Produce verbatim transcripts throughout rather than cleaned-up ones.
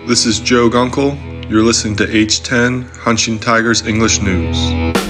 This is Joe Gunkel. You're listening to H ten, Hanshin Tigers English News.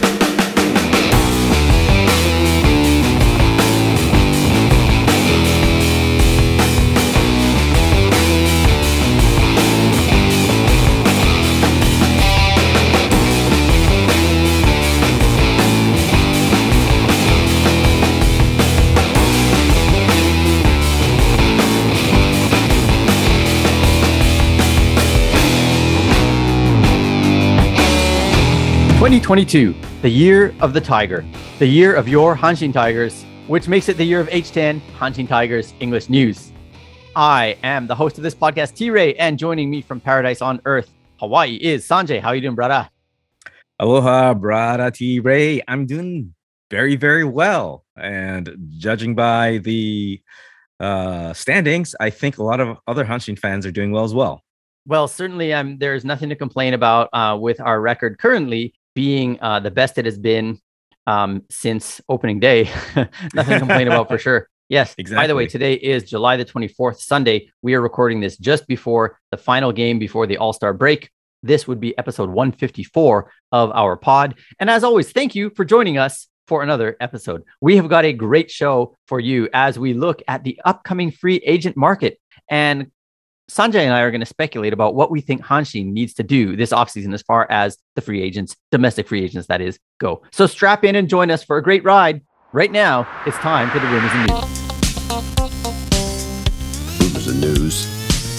twenty twenty-two, the year of the Tiger, the year of your Hanshin Tigers, which makes it the year of H ten, Hanshin Tigers English News. I am the host of this podcast, T-Ray, and joining me from Paradise on Earth, Hawaii, is Sanjay. How are you doing, brother? Aloha, brother T-Ray. I'm doing very, very well. And judging by the uh, standings, I think a lot of other Hanshin fans are doing well as well. Well, certainly um, there's nothing to complain about uh, with our record currently being uh, the best it has been um, since opening day. Nothing to complain about for sure. Yes. Exactly. By the way, today is July the twenty-fourth, Sunday. We are recording this just before the final game before the All-Star break. This would be episode one fifty-four of our pod. And as always, thank you for joining us for another episode. We have got a great show for you as we look at the upcoming free agent market. And Sanjay and I are going to speculate about what we think Hanshin needs to do this offseason as far as the free agents, domestic free agents, that is, go. So strap in and join us for a great ride. Right now, it's time for the Rumors and News. Rumors and News.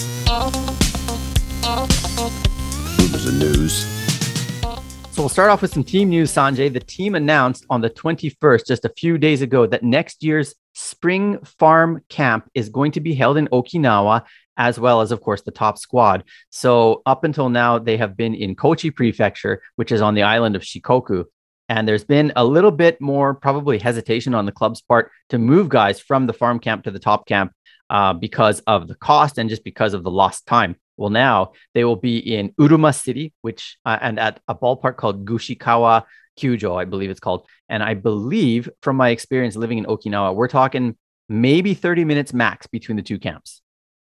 Rumors and News. So we'll start off with some team news, Sanjay. The team announced on the twenty-first, just a few days ago, that next year's spring farm camp is going to be held in Okinawa, as well as, of course, the top squad. So up until now, they have been in Kochi Prefecture, which is on the island of Shikoku. And there's been a little bit more probably hesitation on the club's part to move guys from the farm camp to the top camp uh, because of the cost and just because of the lost time. Well, now they will be in Uruma City, which uh, and at a ballpark called Gushikawa Kyujo, I believe it's called. And I believe from my experience living in Okinawa, we're talking maybe thirty minutes max between the two camps.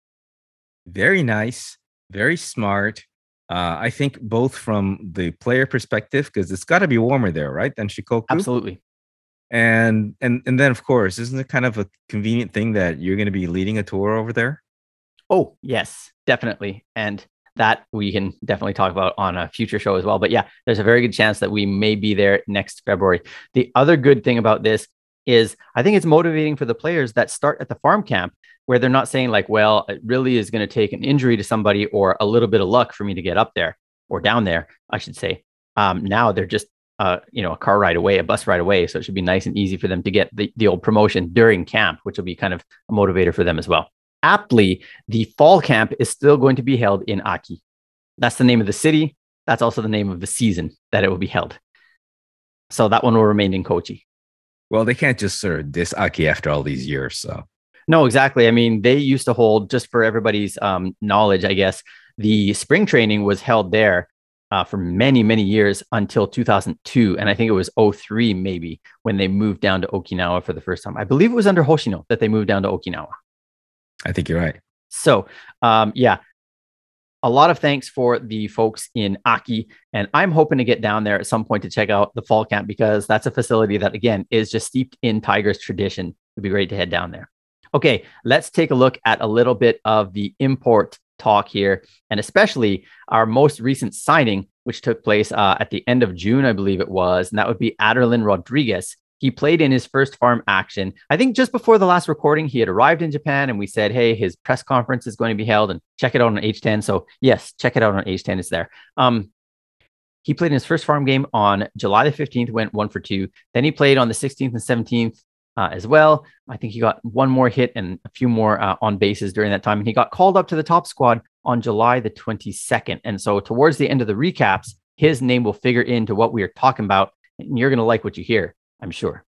Very nice, very smart. Uh, I think both from the player perspective, because it's got to be warmer there, right, than Shikoku? Absolutely. And and and then, of course, isn't it kind of a convenient thing that you're going to be leading a tour over there? Oh, yes, definitely. And that we can definitely talk about on a future show as well. But yeah, there's a very good chance that we may be there next February. The other good thing about this is I think it's motivating for the players that start at the farm camp, where they're not saying like, well, it really is going to take an injury to somebody or a little bit of luck for me to get up there or down there, I should say. Um, now they're just, uh, you know, a car ride away, a bus ride away. So it should be nice and easy for them to get the, the old promotion during camp, which will be kind of a motivator for them as well. Aptly, the fall camp is still going to be held in Aki. That's the name of the city. That's also the name of the season that it will be held. So that one will remain in Kochi. Well, they can't just sort of diss Aki after all these years, so. No, exactly. I mean, they used to hold, just for everybody's um, knowledge, I guess, the spring training was held there uh, for many, many years until two thousand two. And I think it was oh three maybe when they moved down to Okinawa for the first time. I believe it was under Hoshino that they moved down to Okinawa. I think you're right. So, um, yeah, a lot of thanks for the folks in Aki. And I'm hoping to get down there at some point to check out the fall camp because that's a facility that, again, is just steeped in Tigers tradition. It'd be great to head down there. Okay, let's take a look at a little bit of the import talk here, and especially our most recent signing, which took place uh, at the end of June, I believe it was, and that would be Aderlin Rodriguez. He played in his first farm action. I think just before the last recording, he had arrived in Japan and we said, hey, his press conference is going to be held and check it out on H ten. So yes, check it out on H ten. It's there. Um, he played in his first farm game on July the fifteenth, went one for two. Then he played on the sixteenth and seventeenth uh, as well. I think he got one more hit and a few more uh, on bases during that time. And he got called up to the top squad on July the twenty-second. And so towards the end of the recaps, his name will figure into what we are talking about. And you're going to like what you hear, I'm sure.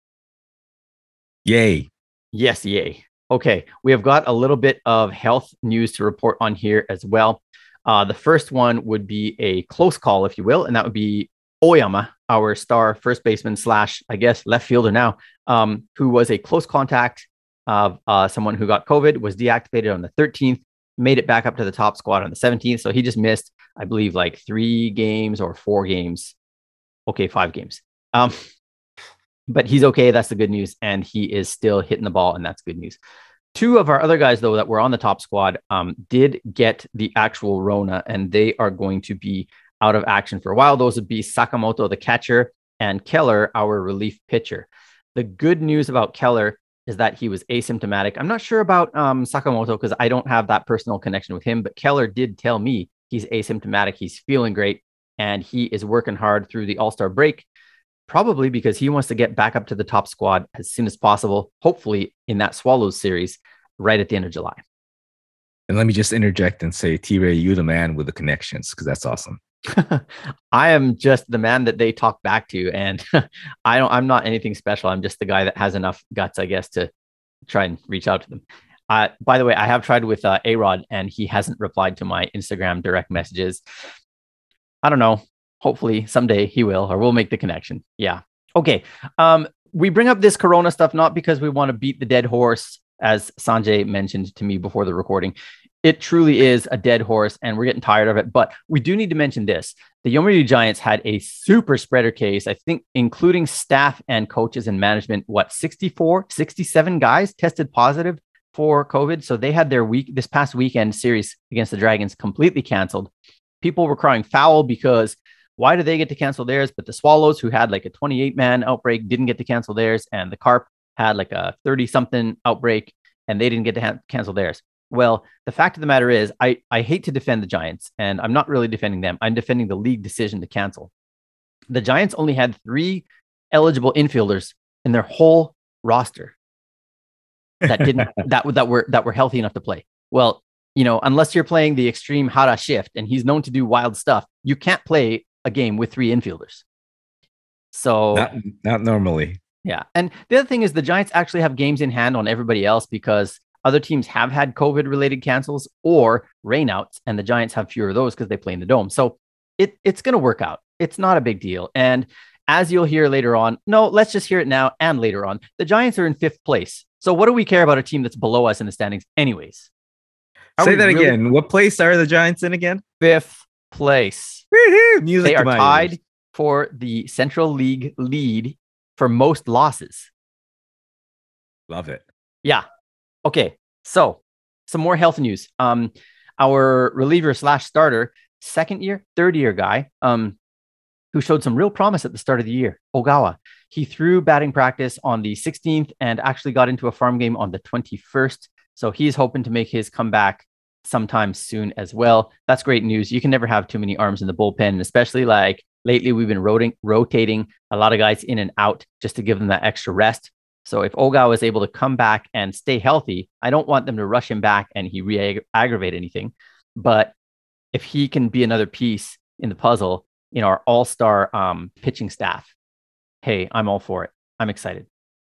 Yay. Yes, yay. Okay, we have got a little bit of health news to report on here as well. Uh, the first one would be a close call, if you will, and that would be Oyama, our star first baseman slash, I guess, left fielder now, um, who was a close contact of uh, someone who got COVID, was deactivated on the thirteenth. made it back up to the top squad on the seventeenth. So he just missed, I believe, like three games or four games. Okay, five games. Um, but he's okay. That's the good news. And he is still hitting the ball, and that's good news. Two of our other guys, though, that were on the top squad um, did get the actual Rona, and they are going to be out of action for a while. Those would be Sakamoto, the catcher, and Keller, our relief pitcher. The good news about Keller is that he was asymptomatic. I'm not sure about um, Sakamoto because I don't have that personal connection with him, but Keller did tell me he's asymptomatic. He's feeling great, and he is working hard through the All-Star break, probably because he wants to get back up to the top squad as soon as possible, hopefully in that Swallows series right at the end of July. And let me just interject and say, T-Ray, you the man with the connections, because that's awesome. I am just the man that they talk back to, and I don't, I'm not anything special. I'm just the guy that has enough guts, I guess, to try and reach out to them. Uh, by the way, I have tried with uh, A-Rod, and he hasn't replied to my Instagram direct messages. I don't know. Hopefully someday he will, or we'll make the connection. Yeah. Okay. Um, we bring up this Corona stuff, not because we want to beat the dead horse, as Sanjay mentioned to me before the recording. It truly is a dead horse, and we're getting tired of it. But we do need to mention this. The Yomiuri Giants had a super spreader case, I think, including staff and coaches and management. What, sixty-four, sixty-seven guys tested positive for COVID. So they had their week, this past weekend series against the Dragons completely canceled. People were crying foul because why do they get to cancel theirs? But the Swallows, who had like a twenty-eight man outbreak, didn't get to cancel theirs. And the Carp had like a thirty something outbreak, and they didn't get to ha- cancel theirs. Well, the fact of the matter is, I, I hate to defend the Giants, and I'm not really defending them. I'm defending the league decision to cancel. The Giants only had three eligible infielders in their whole roster that didn't that that were that were healthy enough to play. Well, you know, unless you're playing the extreme Hara shift, and he's known to do wild stuff, you can't play a game with three infielders. So not, not normally. Yeah. And the other thing is the Giants actually have games in hand on everybody else because other teams have had COVID related cancels or rainouts, and the Giants have fewer of those because they play in the dome. So it, it's going to work out. It's not a big deal. And as you'll hear later on, no, let's just hear it now and later on. The Giants are in fifth place. So what do we care about a team that's below us in the standings anyways? Are Say that really... again. What place are the Giants in again? Fifth place. Woo-hoo! Music they to are my tied ears. for the Central League lead for most losses. Love it. Yeah. Okay. So some more health news. Um, our reliever slash starter, second year, third year guy, um, who showed some real promise at the start of the year, Ogawa. He threw batting practice on the sixteenth and actually got into a farm game on the twenty-first. So he's hoping to make his comeback sometime soon as well. That's great news. You can never have too many arms in the bullpen, and especially like lately we've been rotating, rotating a lot of guys in and out just to give them that extra rest. So if Ogawa is able to come back and stay healthy, I don't want them to rush him back and he re-aggravate anything. But if he can be another piece in the puzzle in our all-star um, pitching staff, hey, I'm all for it. I'm excited.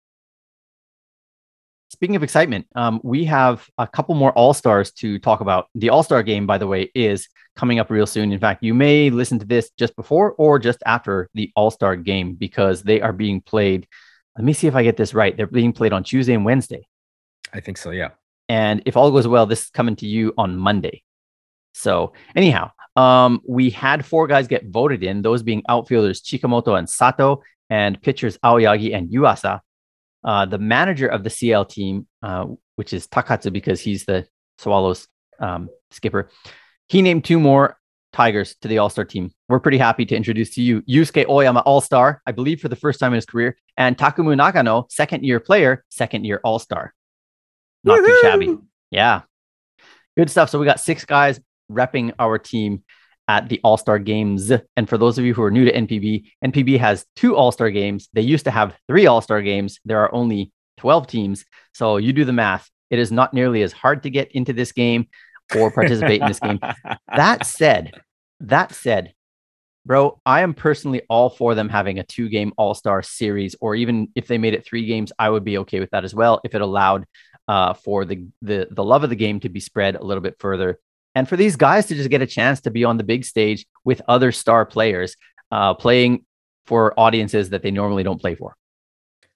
Speaking of excitement, um, we have a couple more All-Stars to talk about. The All-Star game, by the way, is coming up real soon. In fact, you may listen to this just before or just after the All-Star game because they are being played. Let me see if I get this right. They're being played on Tuesday and Wednesday. I think so, yeah. And if all goes well, this is coming to you on Monday. So anyhow, um, we had four guys get voted in, those being outfielders Chikamoto and Sato, and pitchers Aoyagi and Yuasa. Uh, the manager of the C L team, uh, which is Takatsu because he's the Swallows um, skipper, he named two more Tigers to the All-Star team. We're pretty happy to introduce to you Yusuke Oyama, All-Star, I believe for the first time in his career, and Takumu Nagano, second-year player, second-year All-Star. Not Woo-hoo! Too shabby. Yeah. Good stuff. So we got six guys repping our team at the All-Star Games. And for those of you who are new to N P B, N P B has two All-Star Games. They used to have three All-Star Games. There are only twelve teams. So you do the math. It is not nearly as hard to get into this game or participate in this game. That said, that said, bro, I am personally all for them having a two-game All-Star series, or even if they made it three games, I would be okay with that as well if it allowed uh, for the, the, the love of the game to be spread a little bit further. And for these guys to just get a chance to be on the big stage with other star players, uh, playing for audiences that they normally don't play for.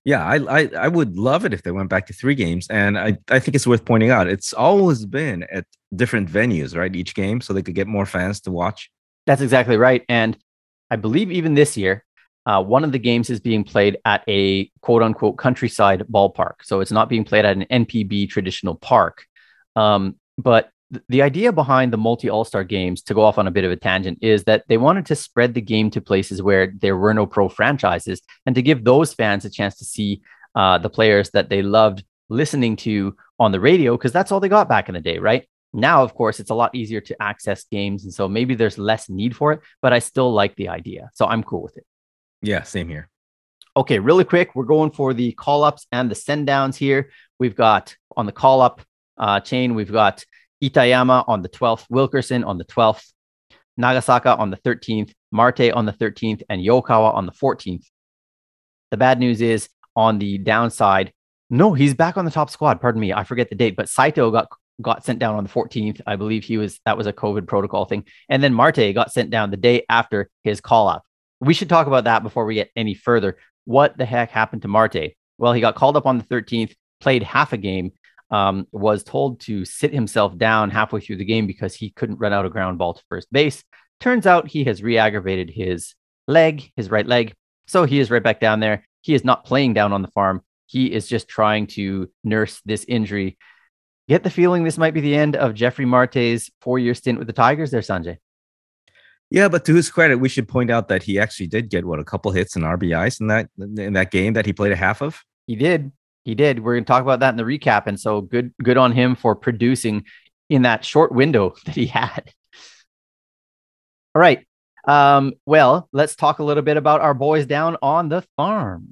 Yeah, I, I I would love it if they went back to three games. And I, I think it's worth pointing out, it's always been at different venues, right? Each game, so they could get more fans to watch. That's exactly right. And I believe even this year, uh, one of the games is being played at a quote unquote countryside ballpark. So it's not being played at an N P B traditional park. Um, but th- the idea behind the multi all-star games, to go off on a bit of a tangent, is that they wanted to spread the game to places where there were no pro franchises and to give those fans a chance to see uh, the players that they loved listening to on the radio, because that's all they got back in the day, right? Now, of course, it's a lot easier to access games. And so maybe there's less need for it, but I still like the idea. So I'm cool with it. Yeah, same here. Okay, really quick, we're going for the call ups and the send downs here. We've got on the call up uh, chain, we've got Itayama on the twelfth, Wilkerson on the twelfth, Nagasaka on the thirteenth, Marte on the thirteenth, and Yokawa on the fourteenth. The bad news is on the downside, no, he's back on the top squad. Pardon me, I forget the date, but Saito got got sent down on the fourteenth. I believe he was, that was a COVID protocol thing. And then Marte got sent down the day after his call up. We should talk about that before we get any further. What the heck happened to Marte? Well, he got called up on the thirteenth, played half a game, um, was told to sit himself down halfway through the game because he couldn't run out a ground ball to first base. Turns out he has re-aggravated his leg, his right leg. So he is right back down there. He is not playing down on the farm. He is just trying to nurse this injury. Get the feeling this might be the end of Jeffrey Marte's four-year stint with the Tigers there, Sanjay. Yeah, but to his credit, we should point out that he actually did get, what, a couple hits and R B Is in that in that game that he played a half of? He did. He did. We're going to talk about that in the recap. And so good, good on him for producing in that short window that he had. All right. Um, well, let's talk a little bit about our boys down on the farm.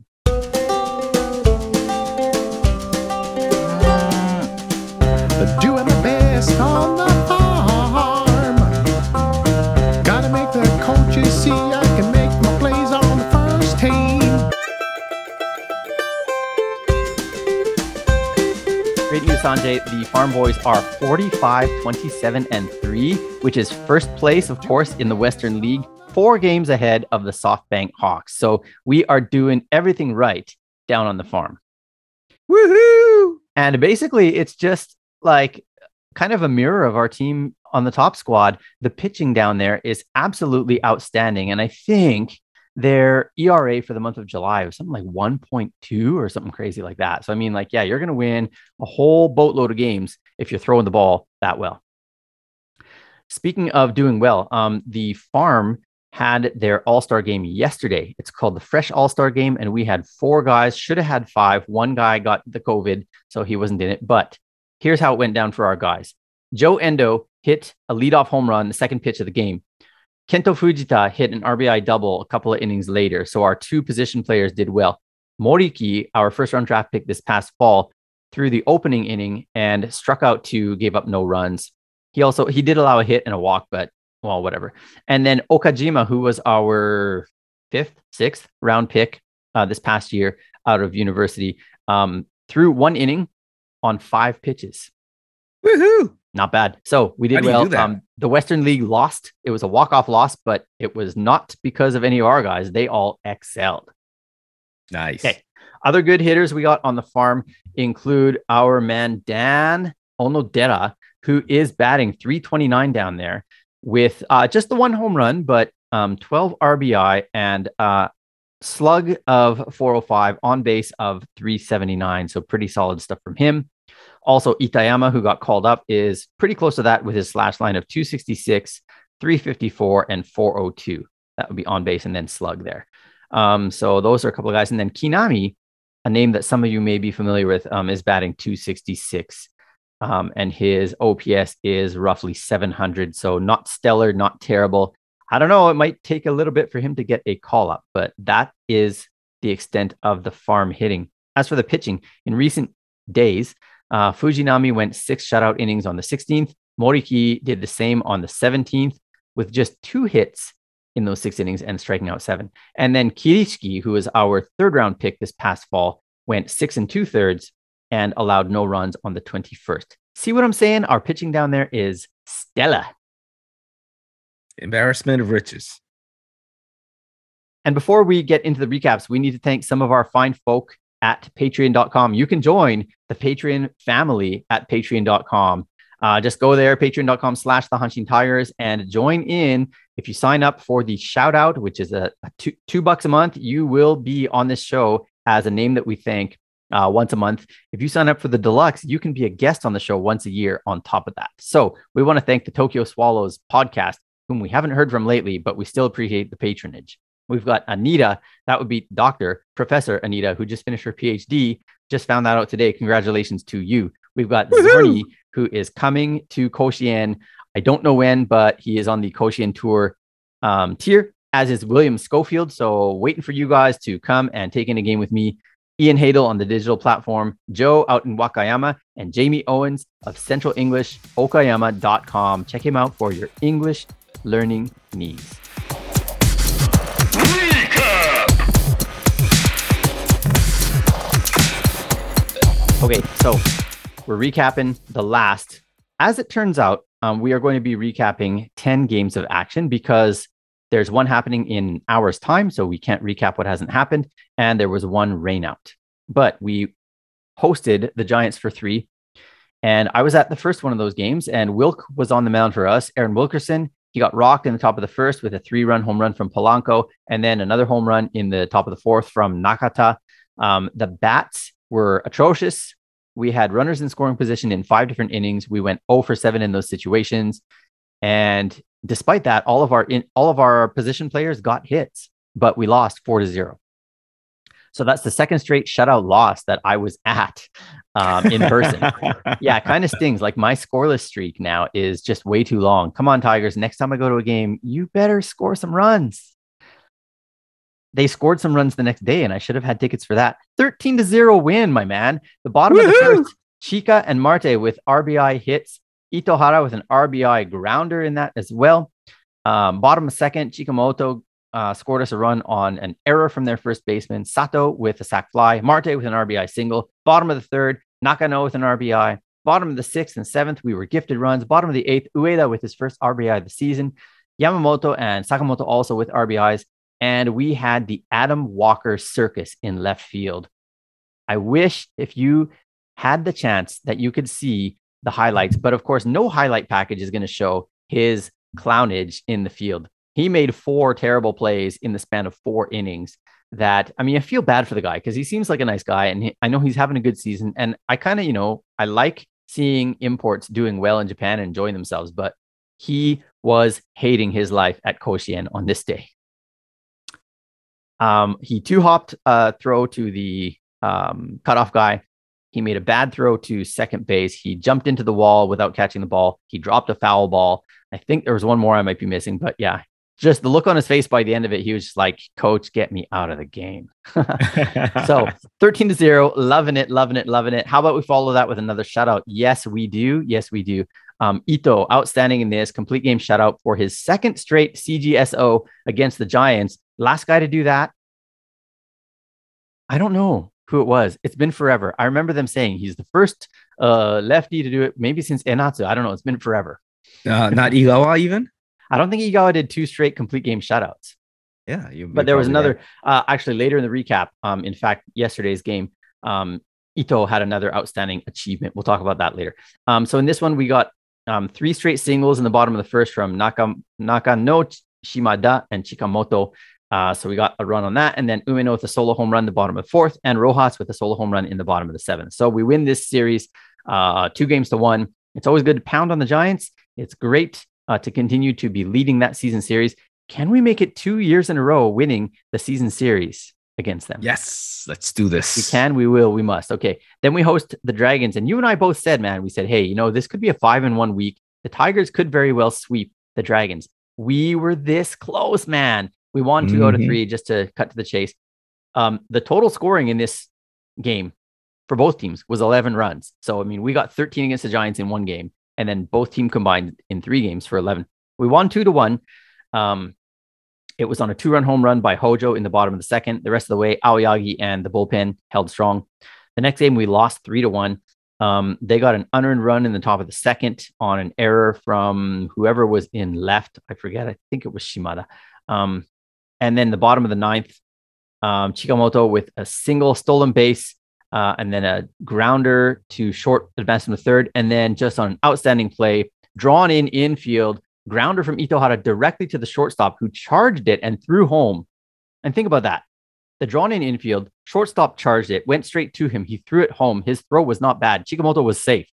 Doing my best on the farm. Gotta make the coaches see I can make my plays on the first team. Great news, Sanjay. The Farm Boys are forty-five, twenty-seven, and three, which is first place, of course, in the Western League, four games ahead of the SoftBank Hawks. So we are doing everything right down on the farm. Woohoo! And basically, it's just like kind of a mirror of our team on the top squad. The pitching down there is absolutely outstanding. And I think their E R A for the month of July was something like one point two or something crazy like that. So, I mean, like, yeah, you're going to win a whole boatload of games if you're throwing the ball that well. Speaking of doing well, um, the farm had their all-star game yesterday. It's called the Fresh All-Star Game. And we had four guys, should have had five. One guy got the COVID, so he wasn't in it. But here's how it went down for our guys. Joe Endo hit a leadoff home run, the second pitch of the game. Kento Fujita hit an R B I double a couple of innings later. So our two position players did well. Moriki, our first round draft pick this past fall, threw the opening inning and struck out two, gave up no runs. He also, he did allow a hit and a walk, but well, whatever. And then Okajima, who was our fifth, sixth round pick uh, this past year out of university, um, threw one inning on five pitches. Woohoo! Not bad. So we did well. Um, the Western League lost. It was a walk-off loss, but it was not because of any of our guys. They all excelled. Nice. Okay. Other good hitters we got on the farm include our man Dan Onodera, who is batting three twenty-nine down there with uh, just the one home run, but um, twelve R B I and uh, slug of four oh five, on base of three seventy-nine. So pretty solid stuff from him. Also, Itayama, who got called up, is pretty close to that with his slash line of two sixty-six, three fifty-four, and four oh two. That would be on base and then slug there. Um, so those are a couple of guys. And then Kinami, a name that some of you may be familiar with, um, is batting two sixty-six. Um, and his O P S is roughly seven hundred. So not stellar, not terrible. I don't know. It might take a little bit for him to get a call up, but that is the extent of the farm hitting. As for the pitching, in recent days, uh, Fujinami went six shutout innings on the sixteenth. Moriki did the same on the seventeenth with just two hits in those six innings and striking out seven. And then Kirishiki, who was our third round pick this past fall, went six and two thirds and allowed no runs on the twenty-first. See what I'm saying? Our pitching down there is stellar. Embarrassment of riches. And before we get into the recaps, we need to thank some of our fine folk at patreon dot com. You can join the Patreon family at patreon dot com. Uh, just go there, patreon dot com slash the Hunching Tigers, and join in. If you sign up for the shout out, which is a, a two, two bucks a month, you will be on this show as a name that we thank uh, once a month. If you sign up for the deluxe, you can be a guest on the show once a year on top of that. So we want to thank the Tokyo Swallows podcast, whom we haven't heard from lately, but we still appreciate the patronage. We've got Anita, that would be Doctor Professor Anita, who just finished her PhD. Just found that out today. Congratulations to you. We've got Zorni, who is coming to Koshien. I don't know when, but he is on the Koshien Tour um, tier, as is William Schofield. So waiting for you guys to come and take in a game with me. Ian Hadel on the digital platform, Joe out in Wakayama, and Jamie Owens of Central English Okayama dot com. Check him out for your English learning needs. Okay, so we're recapping the last. As it turns out, um, we are going to be recapping ten games of action because there's one happening in an hour's time, so we can't recap what hasn't happened. And there was one rainout. But we hosted the Giants for three. And I was at the first one of those games, and Wilk was on the mound for us. Aaron Wilkerson, he got rocked in the top of the first with a three-run home run from Polanco, and then another home run in the top of the fourth from Nakata. Um, the bats were atrocious. We had runners in scoring position in five different innings. We went zero for seven in those situations. And despite that, all of our in, all of our position players got hits, but we lost four to zero. So that's the second straight shutout loss that I was at um, in person. Yeah, it kind of stings. Like my scoreless streak now is just way too long. Come on, Tigers. Next time I go to a game, you better score some runs. They scored some runs the next day, and I should have had tickets for that. thirteen to zero win, my man. The bottom Woo-hoo! Of the first, Chika and Marte with R B I hits. Itohara with an R B I grounder in that as well. Um, bottom of second, Chikamoto uh, scored us a run on an error from their first baseman. Sato with a sac fly. Marte with an R B I single. Bottom of the third, Nakano with an R B I. Bottom of the sixth and seventh, we were gifted runs. Bottom of the eighth, Ueda with his first R B I of the season. Yamamoto and Sakamoto also with R B Is. And we had the Adam Walker circus in left field. I wish if you had the chance that you could see the highlights, but of course, no highlight package is going to show his clownage in the field. He made four terrible plays in the span of four innings that, I mean, I feel bad for the guy because he seems like a nice guy and he, I know he's having a good season. And I kind of, you know, I like seeing imports doing well in Japan and enjoying themselves, but he was hating his life at Koshien on this day. Um, he two-hopped a throw to the um, cutoff guy. He made a bad throw to second base. He jumped into the wall without catching the ball. He dropped a foul ball. I think there was one more I might be missing, but yeah, just the look on his face by the end of it, he was just like, Coach, get me out of the game. So thirteen to zero, loving it, loving it, loving it. How about we follow that with another shutout? Yes, we do. Yes, we do. Um, Ito, outstanding in this complete game shutout for his second straight C G S O against the Giants. Last guy to do that, I don't know who it was. It's been forever. I remember them saying he's the first uh, lefty to do it, maybe since Enatsu. I don't know. It's been forever. Uh, not Igawa even? I don't think Igawa did two straight complete game shutouts. Yeah. You, but there was another, uh, actually later in the recap, um, in fact, yesterday's game, um, Ito had another outstanding achievement. We'll talk about that later. Um, so in this one, we got um, three straight singles in the bottom of the first from Naka, Nakano, Shimada, and Chikamoto. Uh, so we got a run on that. And then Umeno with a solo home run in the bottom of the fourth, and Rojas with a solo home run in the bottom of the seventh. So we win this series uh, two games to one. It's always good to pound on the Giants. It's great uh, to continue to be leading that season series. Can we make it two years in a row winning the season series against them? Yes, let's do this. We can, we will, we must. Okay. Then we host the Dragons. And you and I both said, man, we said, hey, you know, this could be a five in one week. The Tigers could very well sweep the Dragons. We were this close, man. We won two mm-hmm. out of three, just to cut to the chase. Um, the total scoring in this game for both teams was eleven runs. So, I mean, we got thirteen against the Giants in one game, and then both teams combined in three games for eleven. We won two to one. Um, it was on a two-run home run by Hojo in the bottom of the second. The rest of the way, Aoyagi and the bullpen held strong. The next game, we lost three to one. Um, they got an unearned run in the top of the second on an error from whoever was in left. I forget. I think it was Shimada. Um, And then the bottom of the ninth, Um, Chikamoto with a single stolen base, uh, and then a grounder to short, advance from the third, and then just on an outstanding play, drawn in infield, grounder from Itohara directly to the shortstop, who charged it and threw home. And think about that. The drawn in infield, shortstop charged it, went straight to him. He threw it home. His throw was not bad. Chikamoto was safe.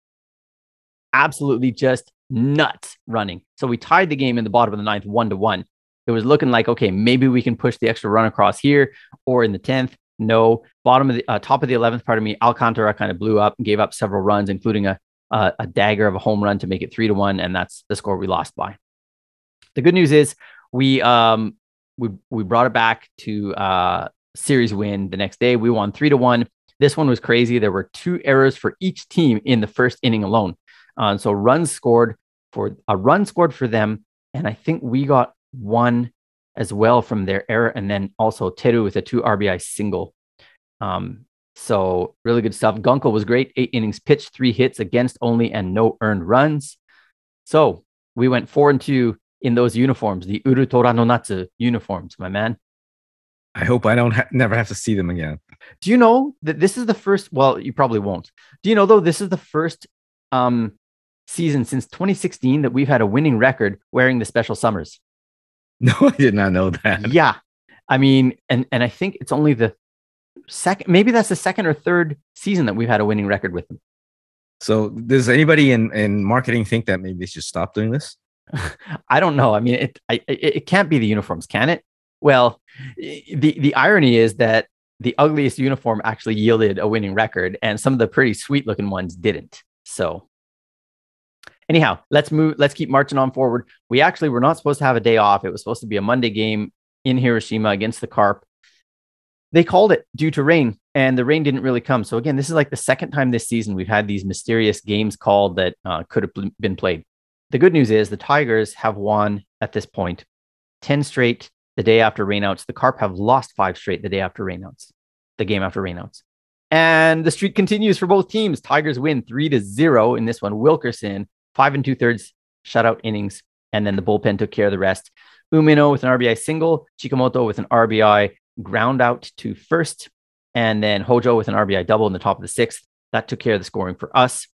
Absolutely just nuts running. So we tied the game in the bottom of the ninth, one to one. It was looking like, okay, maybe we can push the extra run across here, or in the tenth. No, bottom of the uh, top of the eleventh, pardon me, Alcantara kind of blew up and gave up several runs, including a, a a dagger of a home run to make it three to one, and that's the score we lost by. The good news is we um we we brought it back to uh series win the next day. We won three to one. This one was crazy. There were two errors for each team in the first inning alone. Uh, so runs scored for a run scored for them, and I think we got one as well from their error, and then also Teru with a two R B I single. Um, so really good stuff. Gunkel was great. Eight innings pitched, three hits against only, and no earned runs. So we went four and two in those uniforms, the Urutora no Natsu uniforms, my man. I hope I don't ha- never have to see them again. Do you know that this is the first? Well, you probably won't. Do you know though this is the first um, season since twenty sixteen that we've had a winning record wearing the special summers? No, I did not know that. Yeah. I mean, and, and I think it's only the second, maybe that's the second or third season that we've had a winning record with them. So does anybody in, in marketing think that maybe they should stop doing this? I don't know. I mean, it, I, it, it can't be the uniforms, can it? Well, the, the irony is that the ugliest uniform actually yielded a winning record, and some of the pretty sweet looking ones didn't. So anyhow, let's move. Let's keep marching on forward. We actually were not supposed to have a day off. It was supposed to be a Monday game in Hiroshima against the Carp. They called it due to rain, and the rain didn't really come. So again, this is like the second time this season we've had these mysterious games called that uh, could have been played. The good news is the Tigers have won at this point ten straight the day after rainouts. The Carp have lost five straight the day after rainouts, the game after rainouts. And the streak continues for both teams. Tigers win three to zero in this one. Wilkerson, five and two thirds shutout innings, and then the bullpen took care of the rest. Umino with an R B I single, Chikamoto with an R B I ground out to first, and then Hojo with an R B I double in the top of the sixth. That took care of the scoring for us.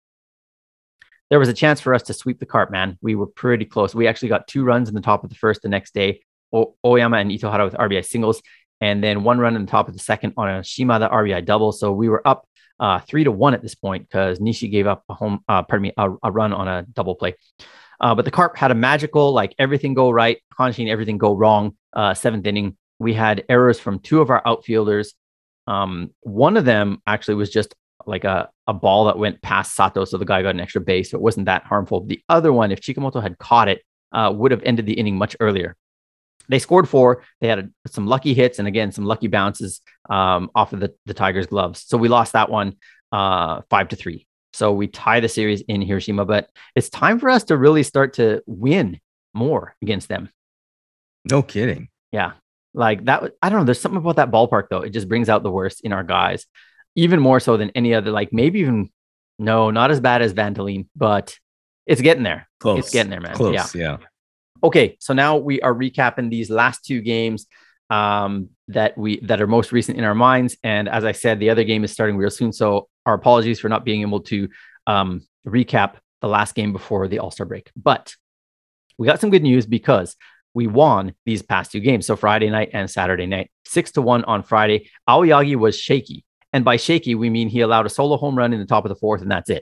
There was a chance for us to sweep the Carp, man. We were pretty close. We actually got two runs in the top of the first the next day. O- Oyama and Itohara with R B I singles, and then one run in the top of the second on a Shimada R B I double. So we were up uh, three to one at this point because Nishi gave up a home, uh, pardon me, a, a run on a double play. Uh, but the Carp had a magical, like everything go right, Hanshin, everything go wrong. Uh, seventh inning, we had errors from two of our outfielders. Um, one of them actually was just like a, a ball that went past Sato, so the guy got an extra base, so it wasn't that harmful. The other one, if Chikamoto had caught it, uh, would have ended the inning much earlier. They scored four. They had a, some lucky hits and again some lucky bounces um, off of the, the Tigers' gloves. So we lost that one uh, five to three. So we tie the series in Hiroshima, but it's time for us to really start to win more against them. No kidding. Yeah, like that. I don't know. There's something about that ballpark though. It just brings out the worst in our guys, even more so than any other. Like maybe even no, not as bad as Vantaline, but it's getting there. Close. It's getting there, man. Close. Yeah. Yeah. Okay, so now we are recapping these last two games um, that we that are most recent in our minds. And as I said, the other game is starting real soon. So our apologies for not being able to um, recap the last game before the All-Star break. But we got some good news because we won these past two games. So Friday night and Saturday night, six to one on Friday. Aoyagi was shaky. And by shaky, we mean he allowed a solo home run in the top of the fourth, and that's it.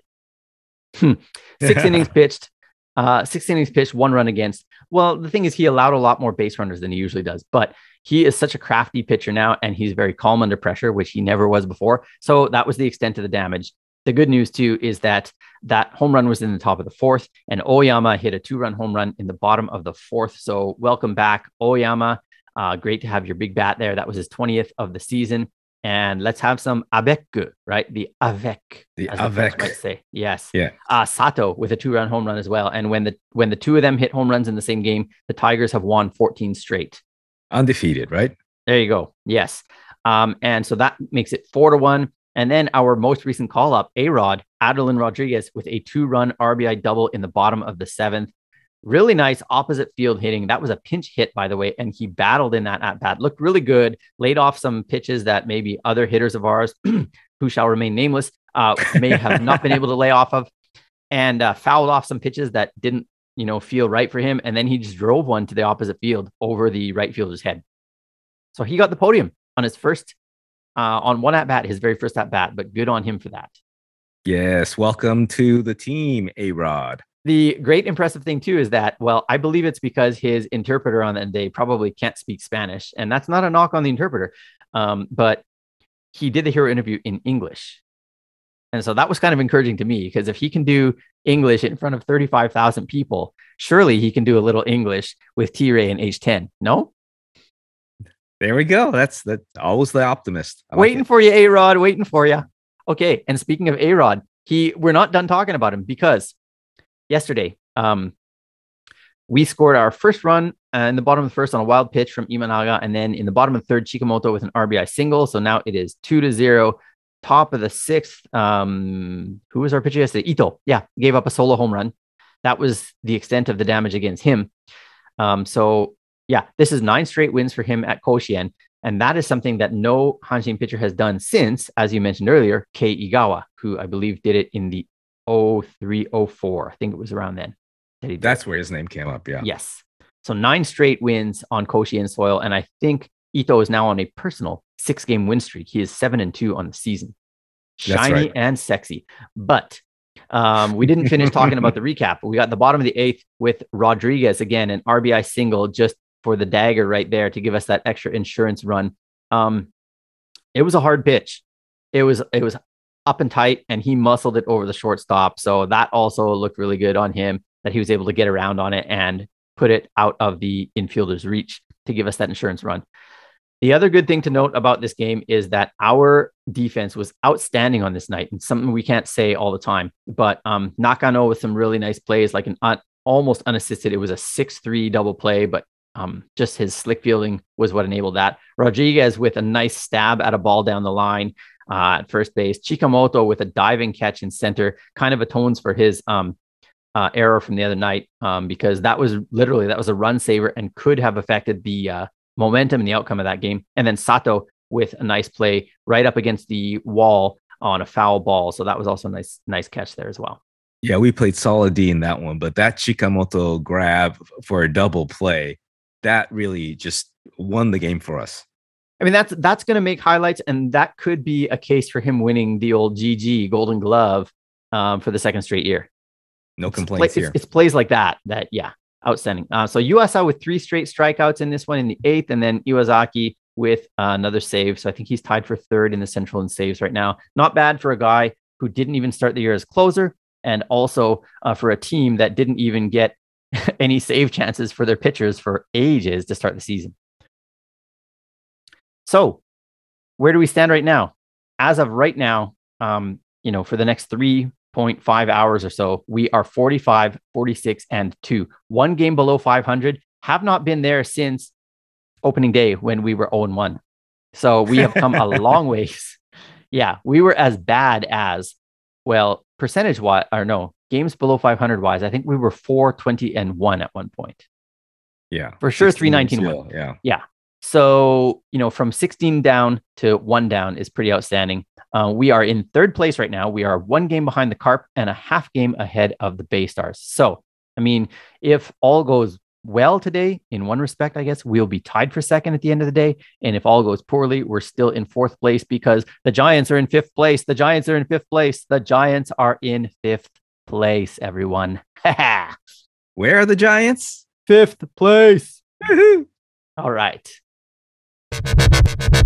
Six innings pitched. Uh, six innings pitched, one run against. Well, the thing is, he allowed a lot more base runners than he usually does, but he is such a crafty pitcher now, and he's very calm under pressure, which he never was before. So that was the extent of the damage. The good news, too, is that that home run was in the top of the fourth, and Oyama hit a two-run home run in the bottom of the fourth. So welcome back, Oyama. Uh, great to have your big bat there. That was his twentieth of the season. And let's have some avec, right? The avec, The as the French avec. might say. Yes. Yeah. Uh, Sato with a two-run home run as well. And when the when the two of them hit home runs in the same game, the Tigers have won fourteen straight. Undefeated, right? There you go. Yes. Um, and so that makes it four to one. And then our most recent call-up, A-Rod, Adeline Rodriguez with a two-run R B I double in the bottom of the seventh. Really nice opposite field hitting. That was a pinch hit, by the way, and he battled in that at bat. Looked really good. Laid off some pitches that maybe other hitters of ours, who shall remain nameless, uh, may have not been able to lay off of, and uh, fouled off some pitches that didn't, you know, feel right for him. And then he just drove one to the opposite field over the right fielder's head. So he got the podium on his first, uh, on one at bat, his very first at bat. But good on him for that. Yes, welcome to the team, A-Rod. The great impressive thing too is that, well, I believe it's because his interpreter on that day probably can't speak Spanish, and that's not a knock on the interpreter, um, but he did the hero interview in English. And so that was kind of encouraging to me, because if he can do English in front of thirty-five thousand people, surely he can do a little English with T-Ray and H ten. No? There we go. That's that's always the optimist. I like Waiting it. for you, A-Rod, waiting for you. Okay, and speaking of A-Rod, he we're not done talking about him, because yesterday, um, we scored our first run uh, in the bottom of the first on a wild pitch from Imanaga, and then in the bottom of the third, Chikamoto with an R B I single. So now it is two to zero. Top of the sixth, um, who was our pitcher yesterday? Ito. Yeah, gave up a solo home run. That was the extent of the damage against him. Um, so yeah, this is nine straight wins for him at Koshien, and that is something that no Hanshin pitcher has done since, as you mentioned earlier, Kei Igawa, who I believe did it in the oh three oh four. I think it was around then. That he did. That's where his name came up. Yeah. Yes. So nine straight wins on Koshien soil. And I think Ito is now on a personal six game win streak. He is seven and two on the season. That's Shiny right. and sexy. But um, we didn't finish talking about the recap. We got the bottom of the eighth with Rodriguez again, an R B I single just for the dagger right there to give us that extra insurance run. Um, it was a hard pitch. It was, it was up and tight, and he muscled it over the shortstop. So that also looked really good on him, that he was able to get around on it and put it out of the infielder's reach to give us that insurance run. The other good thing to note about this game is that our defense was outstanding on this night, and something we can't say all the time, but um, Nakano with some really nice plays, like an un- almost unassisted. It was a six three double play, but um, just his slick fielding was what enabled that. Rodriguez with a nice stab at a ball down the line uh, at first base. Chikamoto with a diving catch in center kind of atones for his um, uh, error from the other night, um, because that was literally, that was a run saver and could have affected the uh, momentum and the outcome of that game. And then Sato with a nice play right up against the wall on a foul ball. So that was also a nice, nice catch there as well. Yeah, we played solid D in that one, but that Chikamoto grab for a double play, that really just won the game for us. I mean, that's that's going to make highlights, and that could be a case for him winning the old G G Golden Glove um, for the second straight year. No It's complaints play- here. It's, it's plays like that that yeah, outstanding. Uh, so U S A with three straight strikeouts in this one in the eighth, and then Iwazaki with uh, another save. So I think he's tied for third in the Central in saves right now. Not bad for a guy who didn't even start the year as closer, and also uh, for a team that didn't even get any save chances for their pitchers for ages to start the season. So where do we stand right now? As of right now, um, you know, for the next three point five hours or so, we are forty-five, forty-six, and two. One game below five hundred. Have not been there since opening day when we were oh and one. So we have come a long ways. Yeah, we were as bad as, well, percentage wise, or no, games below five hundred wise, I think we were four twenty and one at one point. Yeah. For sure, sixteen three nineteen still, win. Yeah. Yeah. So, you know, from sixteen down to one down is pretty outstanding. Uh, we are in third place right now. We are one game behind the Carp and a half game ahead of the Bay Stars. So, I mean, if all goes well today, in one respect, I guess we'll be tied for second at the end of the day. And if all goes poorly, we're still in fourth place because the Giants are in fifth place. The Giants are in fifth place. The Giants are in fifth place, everyone. Where are the Giants? Fifth place. All right. Wait, what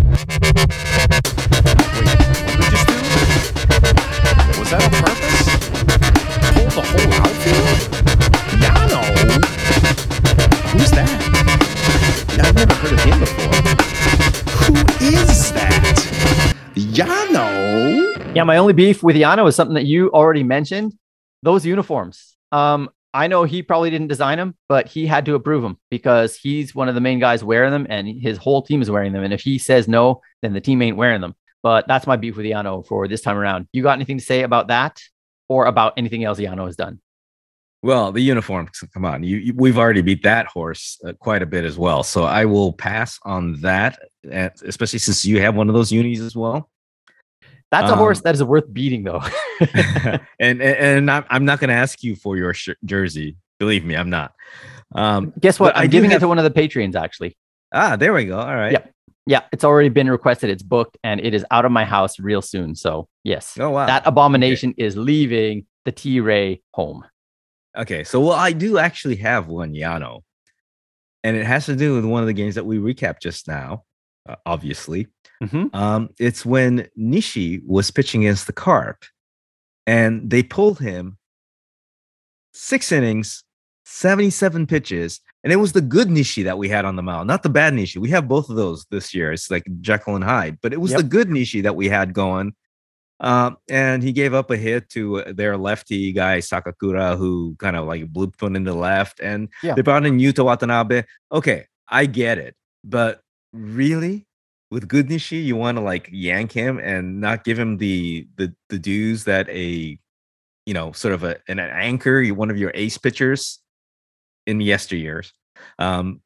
did we just do? Was that on purpose? Pull the whole outfield? Yano? Who's that? I've never heard of him before. Who is that? Yano? Yeah, my only beef with Yano is something that you already mentioned. Those uniforms. Um, I know he probably didn't design them, but he had to approve them because he's one of the main guys wearing them and his whole team is wearing them. And if he says no, then the team ain't wearing them. But that's my beef with Yano for this time around. You got anything to say about that or about anything else Yano has done? Well, the uniforms, come on. You, you we've already beat that horse uh, quite a bit as well. So I will pass on that, uh, especially since you have one of those unis as well. That's a Um, horse that is worth beating, though. and and, and I'm, I'm not going to ask you for your sh- jersey. Believe me, I'm not. Um, Guess what? but I I'm do giving have- it to one of the Patreons, actually. Ah, there we go. All right. Yep. Yeah, it's already been requested. It's booked, and it is out of my house real soon. So yes, Oh, wow. that abomination is leaving the T-Ray home. Okay, so well, I do actually have one Yano, and it has to do with one of the games that we recapped just now. Uh, obviously, Mhm. um, it's when Nishi was pitching against the Carp, and they pulled him six innings, seventy-seven pitches, and it was the good Nishi that we had on the mound, not the bad Nishi. We have both of those this year. It's like Jekyll and Hyde, but it was Yep. the good Nishi that we had going. Um, and he gave up a hit to their lefty guy Sakakura, who kind of like blooped one into left, and Yeah. they brought in Yuta Watanabe. Okay, I get it, but really, with good Nishi, you want to like yank him and not give him the the the dues that a you know sort of a an anchor, one of your ace pitchers in yesteryears. Um,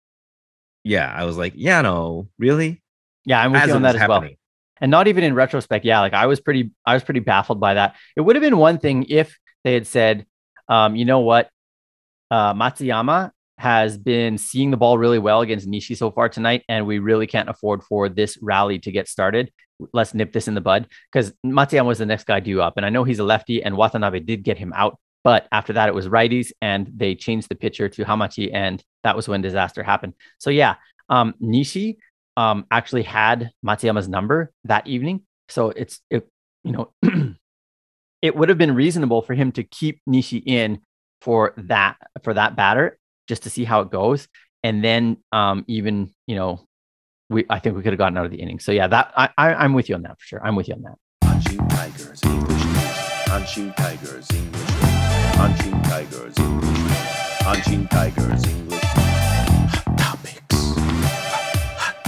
yeah, I was like, yeah, no, really. Yeah, I'm with As you it on was that as well. happening. And not even in retrospect, yeah, like I was pretty, I was pretty baffled by that. It would have been one thing if they had said, um, you know what, uh, Matsuyama has been seeing the ball really well against Nishi so far tonight, and we really can't afford for this rally to get started. Let's nip this in the bud, because Matsuyama was the next guy due up, and I know he's a lefty, and Watanabe did get him out, but after that it was righties, and they changed the pitcher to Hamachi, and that was when disaster happened. So yeah, um, Nishi um, actually had Matsuyama's number that evening, so it's it, you know, it would have been reasonable for him to keep Nishi in for that for that batter just to see how it goes, and then um, even you know, we I think we could have gotten out of the inning. So yeah, that I, I I'm with you on that for sure. I'm with you on that. Hanshin Tigers English News. Hanshin Tigers English News. Hanshin Tigers English News. Hanshin Tigers English News. Hot topics. Hot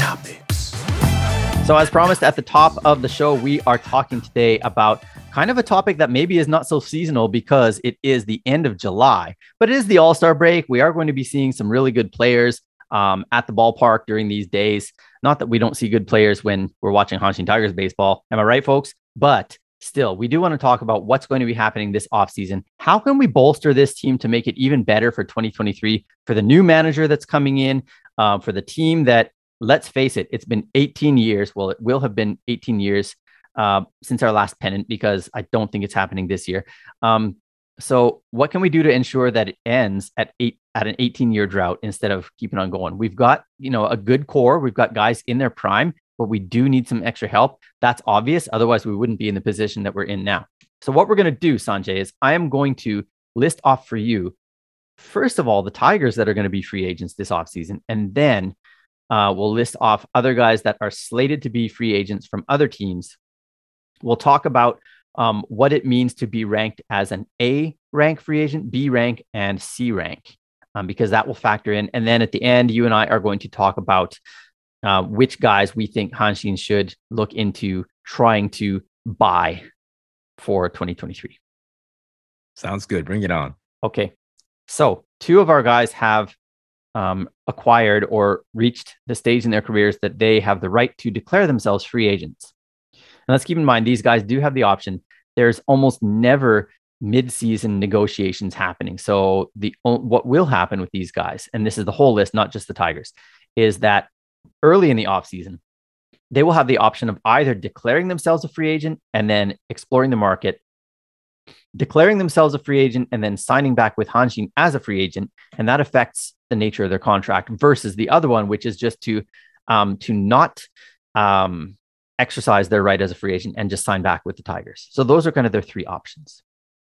topics. So as promised at the top of the show, we are talking today about kind of a topic that maybe is not so seasonal because it is the end of July, but it is the All-Star break. We are going to be seeing some really good players um, at the ballpark during these days. Not that we don't see good players when we're watching Hanshin Tigers baseball. Am I right, folks? But still, we do want to talk about what's going to be happening this offseason. How can we bolster this team to make it even better for twenty twenty-three, for the new manager that's coming in, uh, for the team that, let's face it, it's been eighteen years. Well, it will have been eighteen years uh, since our last pennant, because I don't think it's happening this year. Um, so what can we do to ensure that it ends at eight at an eighteen year drought instead of keeping on going? We've got, you know, a good core. We've got guys in their prime, but we do need some extra help. That's obvious. Otherwise, we wouldn't be in the position that we're in now. So what we're going to do, Sanjay, is I am going to list off for you, first of all, the Tigers that are going to be free agents this offseason, and then uh, we'll list off other guys that are slated to be free agents from other teams. We'll talk about um, what it means to be ranked as an A rank free agent, B rank, and C rank, um, because that will factor in. And then at the end, you and I are going to talk about uh, which guys we think Hanshin should look into trying to buy for twenty twenty-three. Sounds good. Bring it on. Okay. So two of our guys have um, acquired or reached the stage in their careers that they have the right to declare themselves free agents. And let's keep in mind, these guys do have the option. There's almost never mid-season negotiations happening. So the what will happen with these guys, and this is the whole list, not just the Tigers, is that early in the offseason, they will have the option of either declaring themselves a free agent and then exploring the market, declaring themselves a free agent and then signing back with Hanshin as a free agent. And that affects the nature of their contract versus the other one, which is just to um, to not um, exercise their right as a free agent and just sign back with the Tigers. So those are kind of their three options.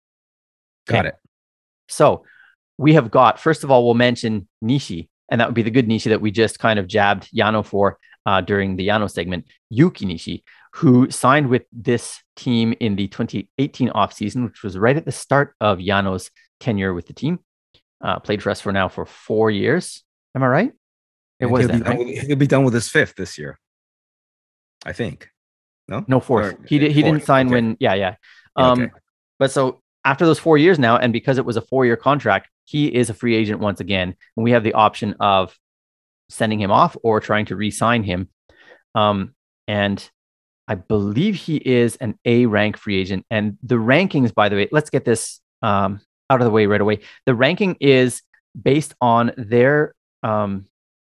Got Okay. it. So we have got, first of all, we'll mention Nishi, and that would be the good Nishi that we just kind of jabbed Yano for uh, during the Yano segment, Yuki Nishi, who signed with this team in the twenty eighteen offseason, which was right at the start of Yano's tenure with the team. Uh, played for us for now for four years. Am I right? It And was he'll, then, be done right? with, he'll be done with his fifth this year, I think. No, No, fourth. Or- He did. He didn't fourth, sign okay. when. Yeah, yeah. Yeah, Um, okay. But so after those four years now, and because it was a four-year contract, he is a free agent once again. And we have the option of sending him off or trying to re-sign him. Um, and I believe he is an A rank free agent. And the rankings, by the way, let's get this um, out of the way right away. The ranking is based on their um,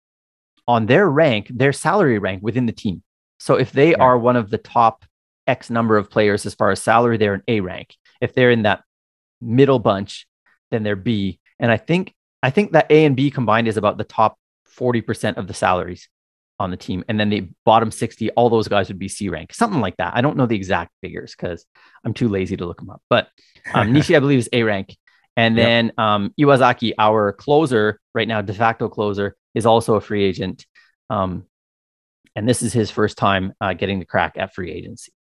on their rank, their salary rank within the team. So if they Yeah. are one of the top X number of players as far as salary, they're an A rank. If they're in that middle bunch, then they're B. And I think I think that A and B combined is about the top forty percent of the salaries on the team. And then the bottom sixty, all those guys would be C rank, something like that. I don't know the exact figures because I'm too lazy to look them up. But um, Nishi, I believe, is A rank. And Yep. then um, Iwazaki, our closer right now, de facto closer, is also a free agent. Um, and this is his first time uh, getting the crack at free agency.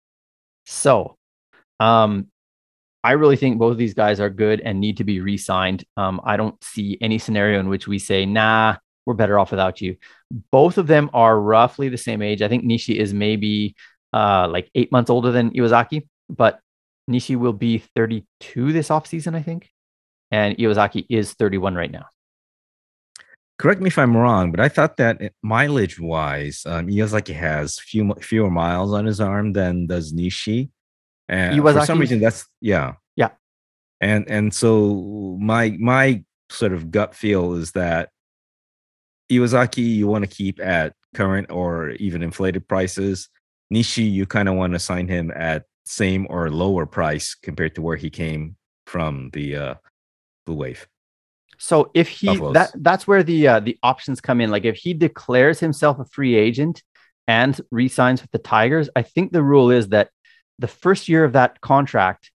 So um, I really think both of these guys are good and need to be re-signed. Um, I don't see any scenario in which we say, nah, we're better off without you. Both of them are roughly the same age. I think Nishi is maybe uh, like eight months older than Iwazaki, but Nishi will be thirty-two this offseason, I think. And Iwazaki is thirty-one right now. Correct me if I'm wrong, but I thought that mileage wise, um, Iwazaki has few fewer miles on his arm than does Nishi. And for some Iwazaki's- reason, that's yeah, Yeah. And and so my my sort of gut feel is that Iwazaki you want to keep at current or even inflated prices. Nishi you kind of want to sign him at same or lower price compared to where he came from the uh, Blue Wave. So if he Buffaloes. that that's where the uh, the options come in. Like if he declares himself a free agent and re-signs with the Tigers, I think the rule is that the first year of that contract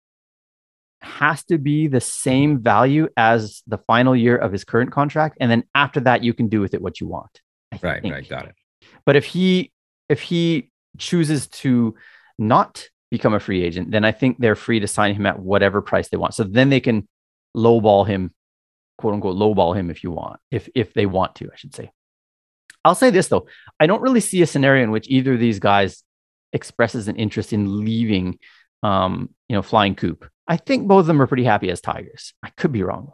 has to be the same value as the final year of his current contract, and then after that, you can do with it what you want. I Right, think. right, got it. But if he if he chooses to not become a free agent, then I think they're free to sign him at whatever price they want. So then they can lowball him, quote unquote, lowball him if you want, if if they want to, I should say. I'll say this though, I don't really see a scenario in which either of these guys expresses an interest in leaving, um, you know, Flying Coop. I think both of them are pretty happy as Tigers. I could be wrong.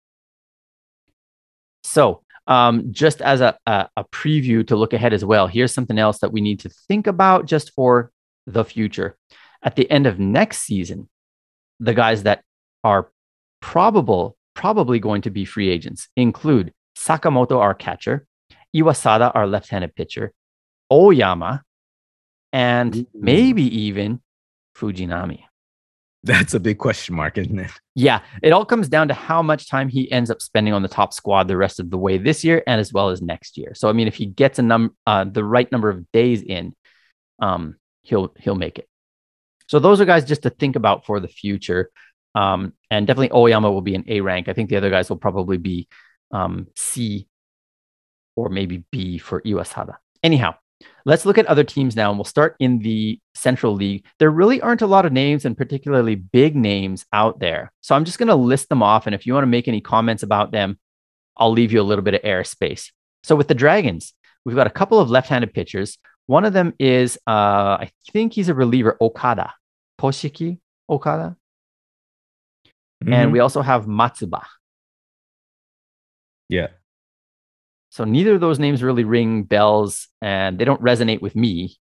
So, um, just as a, a a preview to look ahead as well, here's something else that we need to think about just for the future. At the end of next season, the guys that are probable, probably going to be free agents include Sakamoto, our catcher, Iwasada, our left-handed pitcher, Oyama, and Ooh. maybe even Fujinami. That's a big question mark, isn't it? Yeah, it all comes down to how much time he ends up spending on the top squad the rest of the way this year and as well as next year. So, I mean, if he gets a num uh, the right number of days in, um, he'll he'll make it. So those are guys just to think about for the future. Um, and definitely Oyama will be an A rank. I think the other guys will probably be um, C or maybe B for Iwasada. Anyhow, let's look at other teams now, and we'll start in the Central League. There really aren't a lot of names, and particularly big names out there. So I'm just going to list them off, and if you want to make any comments about them, I'll leave you a little bit of airspace. So with the Dragons, we've got a couple of left-handed pitchers. One of them is, uh, I think he's a reliever, Okada. Toshiki Okada. And Mhm. we also have Matsuba. Yeah. So neither of those names really ring bells, and they don't resonate with me.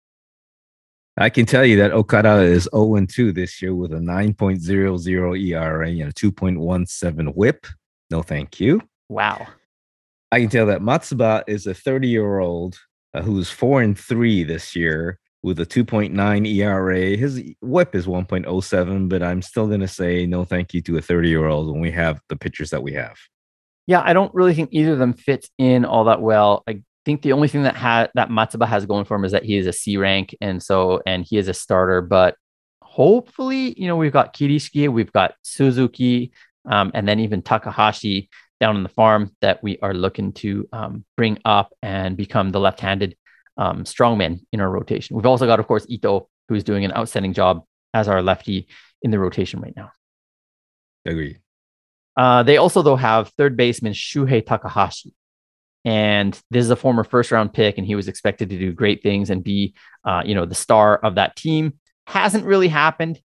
I can tell you that Okada is oh and two this year with a nine point oh oh E R A and a two point one seven whip. No, thank you. Wow. I can tell that Matsuba is a thirty-year-old uh, who's four and three this year with a two point nine E R A. His whip is one point oh seven, but I'm still going to say no thank you to a thirty-year-old when we have the pitchers that we have. Yeah, I don't really think either of them fits in all that well. I think the only thing that ha- that Matsuba has going for him is that he is a C rank, and so and he is a starter. But hopefully, you know, we've got Kirishiki, we've got Suzuki, um, and then even Takahashi down on the farm that we are looking to um, bring up and become the left-handed um, strongman in our rotation. We've also got, of course, Ito, who's doing an outstanding job as our lefty in the rotation right now. Agreed. Uh, they also, though, have third baseman Shuhei Takahashi. And this is a former first round pick, and he was expected to do great things and be, uh, you know, the star of that team. Hasn't really happened.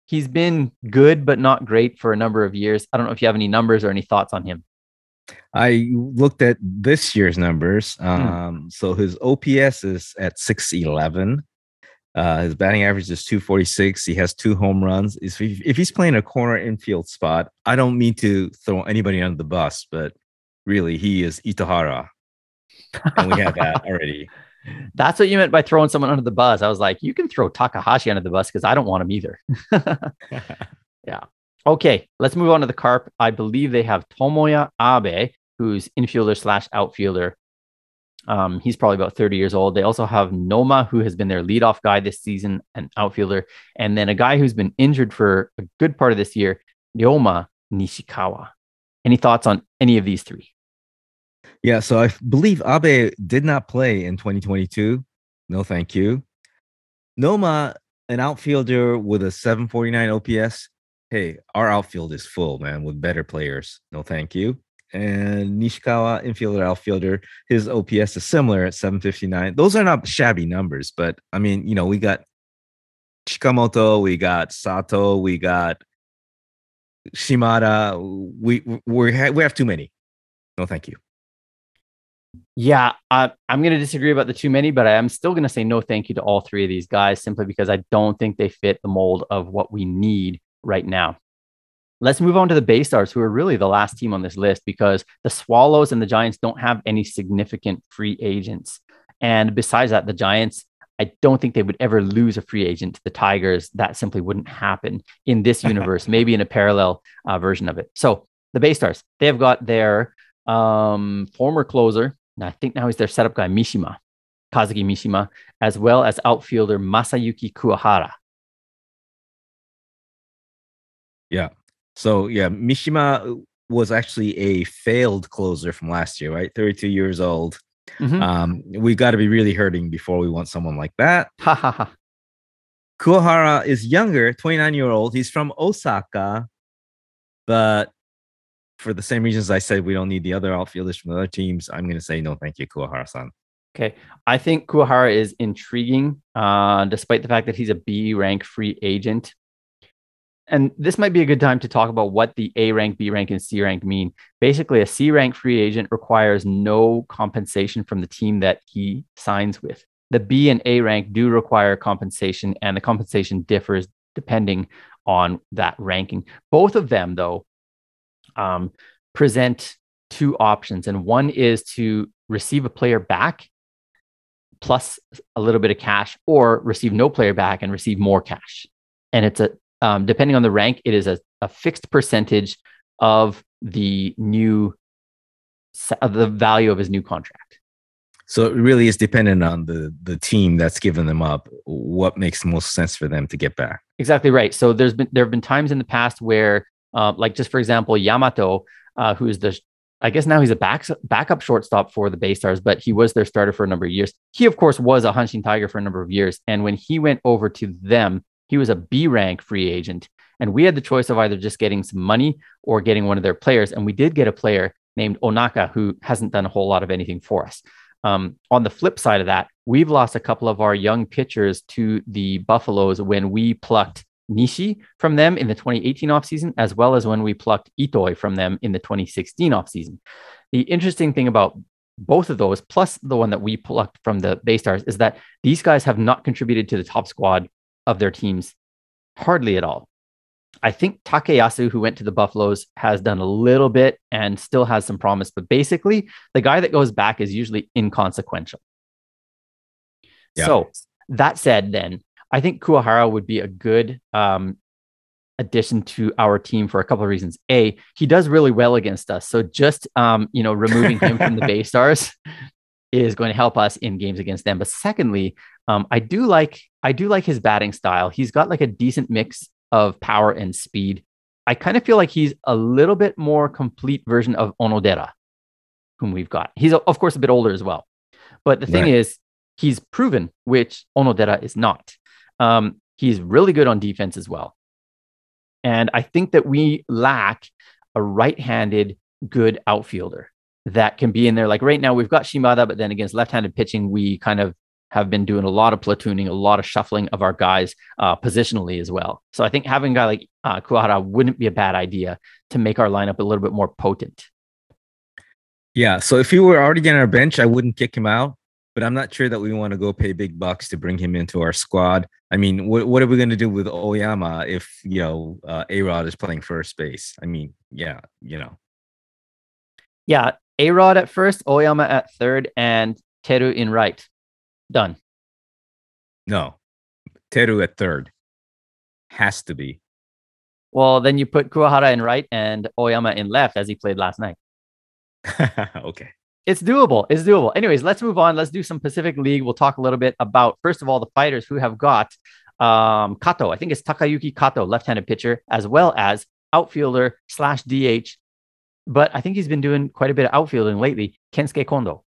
he's been good, but not great for a number of years. I don't know if you have any numbers or any thoughts on him. I looked at this year's numbers. Hmm. Um, So his O P S is at six eleven. Uh, his batting average is two forty-six. He has two home runs. If, he, if he's playing a corner infield spot, I don't mean to throw anybody under the bus, but really, he is Itohara. And we have that already. That's what you meant by throwing someone under the bus. I was like, you can throw Takahashi under the bus because I don't want him either. Yeah. Okay, let's move on to the Carp. I believe they have Tomoya Abe, who's infielder slash outfielder. Um, he's probably about thirty years old. They also have Noma, who has been their leadoff guy this season, an outfielder. And then a guy who's been injured for a good part of this year, Ryoma Nishikawa. Any thoughts on any of these three? Yeah, so I believe Abe did not play in twenty twenty-two. No, thank you. Noma, an outfielder with a seven forty-nine O P S. Hey, our outfield is full, man, with better players. No, thank you. And Nishikawa, infielder, outfielder, his O P S is similar at seven fifty-nine. Those are not shabby numbers, but I mean, you know, we got Chikamoto, we got Sato, we got Shimada. We we we have too many. No, thank you. Yeah, uh, I'm going to disagree about the too many, but I am still going to say no thank you to all three of these guys simply because I don't think they fit the mold of what we need right now. Let's move on to the Bay Stars, who are really the last team on this list because the Swallows and the Giants don't have any significant free agents. And besides that, the Giants, I don't think they would ever lose a free agent to the Tigers. That simply wouldn't happen in this universe, maybe in a parallel uh, version of it. So the Bay Stars, they have got their um, former closer, I think now he's their setup guy, Mishima, Kazuki Mishima, as well as outfielder Masayuki Kuwahara. Yeah. So, yeah, Mishima was actually a failed closer from last year, right? thirty-two years old. Mm-hmm. Um, we got to be really hurting before we want someone like that. Ha ha ha. Kuwahara is younger, twenty-nine year old. He's from Osaka, but for the same reasons I said we don't need the other outfielders from the other teams, I'm going to say no, thank you, Kuwahara-san. Okay. I think Kuwahara is intriguing, uh, despite the fact that he's a B rank free agent. And this might be a good time to talk about what the A rank, B rank, and C rank mean. Basically, a C rank free agent requires no compensation from the team that he signs with. The B and A rank do require compensation, and the compensation differs depending on that ranking. Both of them, though, um, present two options. And one is to receive a player back plus a little bit of cash, or receive no player back and receive more cash. And it's a Um, depending on the rank, it is a, a fixed percentage of the new, of the value of his new contract. So it really is dependent on the, the team that's given them up, what makes the most sense for them to get back. Exactly right. So there's been, there have been times in the past where, uh, like just for example, Yamato, uh, who is the, I guess now he's a back, backup shortstop for the Bay Stars, but he was their starter for a number of years. He, of course, was a Hanshin Tiger for a number of years. And when he went over to them, he was a B rank free agent, and we had the choice of either just getting some money or getting one of their players. And we did get a player named Onaka who hasn't done a whole lot of anything for us. Um, on the flip side of that, we've lost a couple of our young pitchers to the Buffaloes when we plucked Nishi from them in the twenty eighteen offseason, as well as when we plucked Itoi from them in the twenty sixteen offseason. The interesting thing about both of those, plus the one that we plucked from the Bay Stars, is that these guys have not contributed to the top squad of their teams hardly at all. I think Takeyasu, who went to the Buffaloes, has done a little bit and still has some promise, but basically the guy that goes back is usually inconsequential. Yeah. So that said, then I think Kuwahara would be a good um, addition to our team for a couple of reasons. A, he does really well against us. So just, um, you know, removing him from the Bay Stars is going to help us in games against them. But secondly, um, I do like I do like his batting style. He's got like a decent mix of power and speed. I kind of feel like he's a little bit more complete version of Onodera, whom we've got. He's of course a bit older as well, but the thing right. is, he's proven, which Onodera is not. Um, he's really good on defense as well, and I think that we lack a right-handed good outfielder that can be in there. Like right now, we've got Shimada, but then against left-handed pitching, we kind of have been doing a lot of platooning, a lot of shuffling of our guys uh, positionally as well. So I think having a guy like uh, Kuwahara wouldn't be a bad idea to make our lineup a little bit more potent. Yeah. So if he were already on our bench, I wouldn't kick him out. But I'm not sure that we want to go pay big bucks to bring him into our squad. I mean, what what are we going to do with Oyama if, you know, uh, A-Rod is playing first base? I mean, yeah, you know. Yeah, A-Rod at first, Oyama at third, and Teru in right. Done. No, Teru at third. Has to be. Well, then you put Kuwahara in right and Oyama in left as he played last night. Okay. It's doable. It's doable. Anyways, let's move on. Let's do some Pacific League. We'll talk a little bit about, first of all, the fighters who have got um, Kato. I think it's Takayuki Kato, left-handed pitcher, as well as outfielder slash D H. But I think he's been doing quite a bit of outfielding lately. Kensuke Kondo.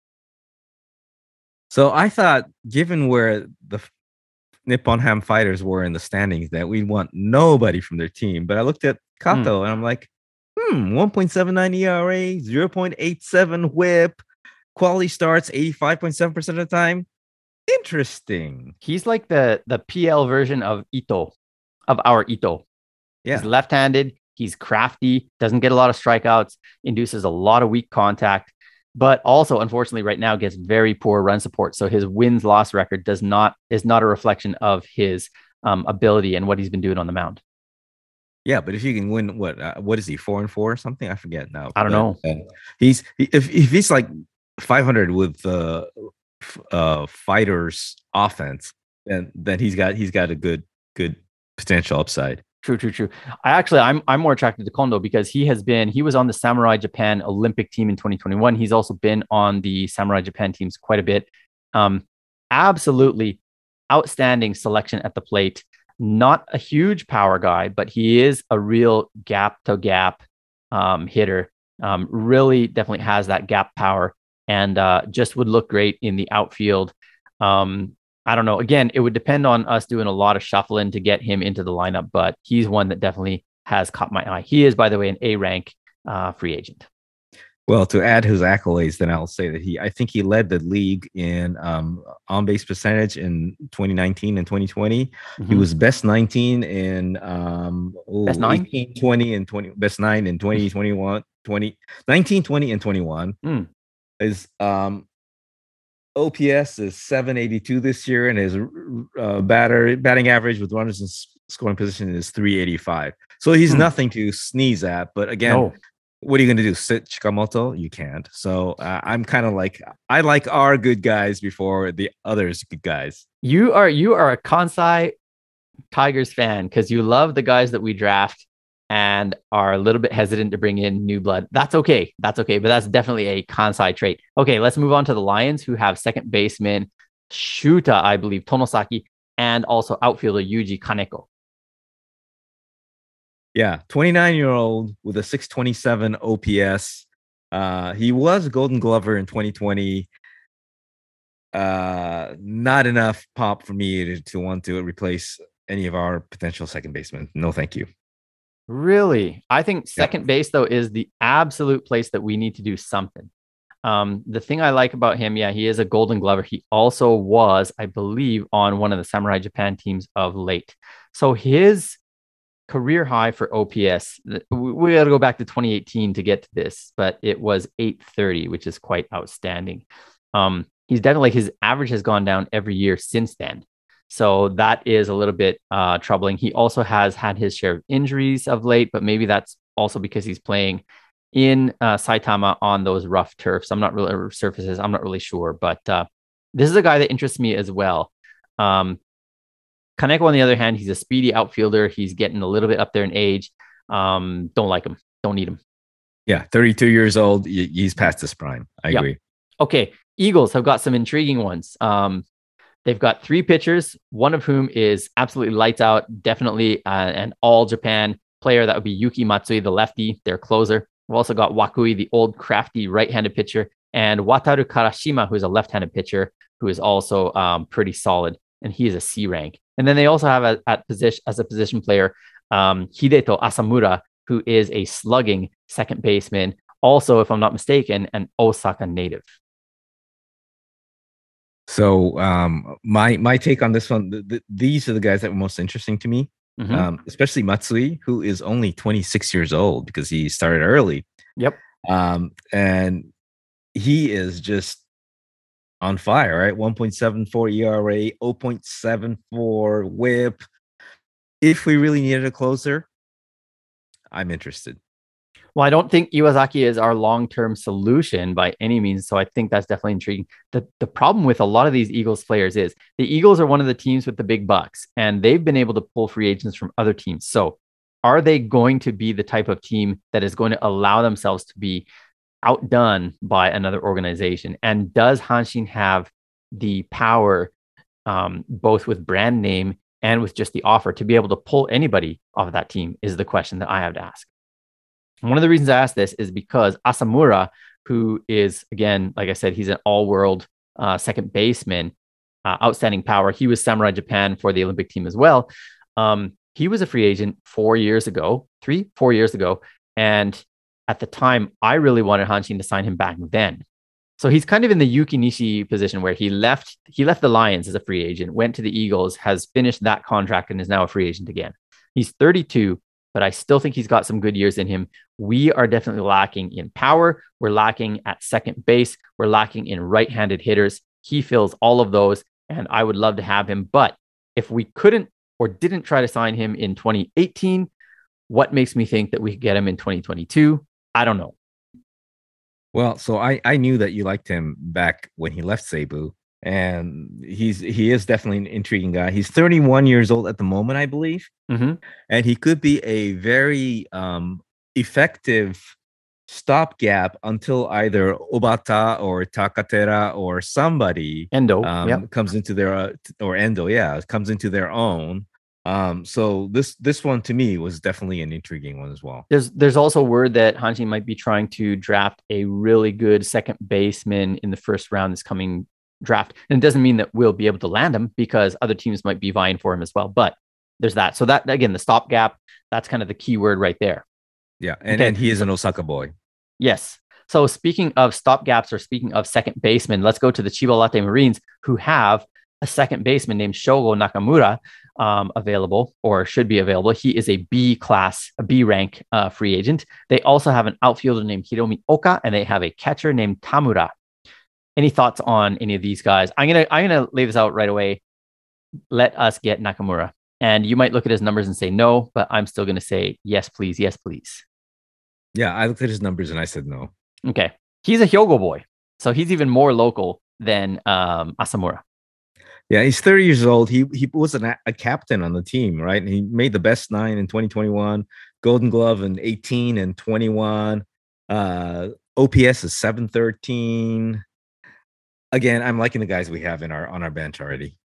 So I thought, given where the Nippon Ham Fighters were in the standings, that we'd want nobody from their team. But I looked at Kato mm. and I'm like, Hmm, one point seven nine E R A, zero point eight seven whip, quality starts eighty-five point seven percent of the time. Interesting. He's like the, the P L version of Ito, of our Ito. Yeah. He's left-handed. He's crafty, doesn't get a lot of strikeouts, induces a lot of weak contact, but also, unfortunately, right now gets very poor run support. So his wins-loss record does not is not a reflection of his um, ability and what he's been doing on the mound. Yeah, but if you can win, what uh, what is he, four and four or something? I forget now. I don't but, know. Uh, he's if if he's like five hundred with the uh, uh, fighters offense, then then he's got he's got a good good potential upside. True, true, true. I actually I'm I'm more attracted to Kondo because he has been he was on the Samurai Japan Olympic team in twenty twenty-one. He's also been on the Samurai Japan teams quite a bit. Um, absolutely outstanding selection at the plate. Not a huge power guy, but he is a real gap to gap um, hitter. Um, really definitely has that gap power and uh, just would look great in the outfield. Um, I don't know. Again, it would depend on us doing a lot of shuffling to get him into the lineup, but he's one that definitely has caught my eye. He is, by the way, an A rank uh, free agent. Well, to add his accolades, then I'll say that he, I think he led the league in um, on-base percentage in twenty nineteen and twenty twenty. Mm-hmm. He was best nineteen in um, oh, best nine? eighteen, twenty, and twenty. Best nine in twenty, twenty-one, twenty, nineteen, twenty, and twenty-one. Mm. His um, O P S is seven eighty-two this year, and his uh, batter batting average with runners in scoring position is three eighty-five. So he's mm. nothing to sneeze at. But again. No. What are you going to do? Sit Chikamoto? You can't. So uh, I'm kind of like, I like our good guys before the others good guys. You are you are a Kansai Tigers fan because you love the guys that we draft and are a little bit hesitant to bring in new blood. That's okay. That's okay. But that's definitely a Kansai trait. Okay, let's move on to the Lions, who have second baseman Shuta, I believe, Tonosaki, and also outfielder Yuji Kaneko. Yeah, twenty-nine-year-old with a six twenty-seven O P S. Uh, he was a Golden Glover in twenty twenty. Uh, not enough pop for me to, to want to replace any of our potential second basemen. No, thank you. Really? I think second yeah. base, though, is the absolute place that we need to do something. Um, the thing I like about him, yeah, he is a Golden Glover. He also was, I believe, on one of the Samurai Japan teams of late. So his career high for O P S, we got to go back to twenty eighteen to get to this, but it was eight thirty, which is quite outstanding. Um, he's definitely, his average has gone down every year since then. So that is a little bit uh, troubling. He also has had his share of injuries of late, but maybe that's also because he's playing in uh, Saitama on those rough turfs. I'm not really, surfaces. I'm not really sure, but uh, this is a guy that interests me as well. Um, Kaneko, on the other hand, he's a speedy outfielder. He's getting a little bit up there in age. Um, don't like him. Don't need him. Yeah, thirty-two years old. He's past his prime. I yep. agree. Okay, Eagles have got some intriguing ones. Um, they've got three pitchers, one of whom is absolutely lights out, definitely uh, an all-Japan player. That would be Yuki Matsui, the lefty, their closer. We've also got Wakui, the old crafty right-handed pitcher, and Wataru Karashima, who's a left-handed pitcher, who is also um, pretty solid, and he is a C rank. And then they also have a, at position as a position player, um, Hideto Asamura, who is a slugging second baseman. Also, if I'm not mistaken, an Osaka native. So um, my my take on this one, th- th- these are the guys that were most interesting to me, Mhm. um, especially Matsui, who is only twenty-six years old because he started early. Yep. Um, and he is just on fire, right? one point seven four E R A, zero point seven four whip. If we really needed a closer, I'm interested. Well, I don't think Iwasaki is our long-term solution by any means. So I think that's definitely intriguing. The, the problem with a lot of these Eagles players is the Eagles are one of the teams with the big bucks, and they've been able to pull free agents from other teams. So are they going to be the type of team that is going to allow themselves to be outdone by another organization? And does Hanshin have the power, um, both with brand name and with just the offer, to be able to pull anybody off of that team is the question that I have to ask. One of the reasons I ask this is because Asamura, who is, again, like I said, he's an all-world uh, second baseman, uh, outstanding power. He was Samurai Japan for the Olympic team as well. Um, he was a free agent four years ago, three, four years ago. And at the time, I really wanted Hanshin to sign him back then. So he's kind of in the Yuki Nishi position where he left, he left the Lions as a free agent, went to the Eagles, has finished that contract, and is now a free agent again. He's thirty-two, but I still think he's got some good years in him. We are definitely lacking in power. We're lacking at second base. We're lacking in right-handed hitters. He fills all of those, and I would love to have him. But if we couldn't or didn't try to sign him in twenty eighteen, what makes me think that we could get him in twenty twenty-two? I don't know. Well, so I, I knew that you liked him back when he left Seibu, and he's he is definitely an intriguing guy. He's thirty-one years old at the moment, I believe, Mm-hmm. and he could be a very um, effective stopgap until either Obata or Takatera or somebody Endo, um, yep. comes into their uh, or Endo, yeah, comes into their own. Um, so this this one to me was definitely an intriguing one as well. There's there's also word that Hanshin might be trying to draft a really good second baseman in the first round this coming draft. And it doesn't mean that we'll be able to land him because other teams might be vying for him as well. But there's that. So that, again, the stopgap, that's kind of the key word right there. Yeah, and, Okay. and he is an Osaka boy. Yes. So speaking of stopgaps or speaking of second baseman, let's go to the Chiba Latte Marines, who have a second baseman named Shogo Nakamura um, available, or should be available. He is a B class, a B rank uh, free agent. They also have an outfielder named Hiromi Oka, and they have a catcher named Tamura. Any thoughts on any of these guys? I'm gonna I'm gonna lay this out right away. Let us get Nakamura, and you might look at his numbers and say no, but I'm still gonna say yes, please, yes, please. Yeah, I looked at his numbers and I said no. Okay, he's a Hyogo boy, so he's even more local than um, Asamura. Yeah, he's thirty years old. He he was an, a captain on the team, right? And he made the best nine in twenty twenty-one, Golden Glove in eighteen and twenty-one. Uh, O P S is seven thirteen. Again, I'm liking the guys we have in our on our bench already.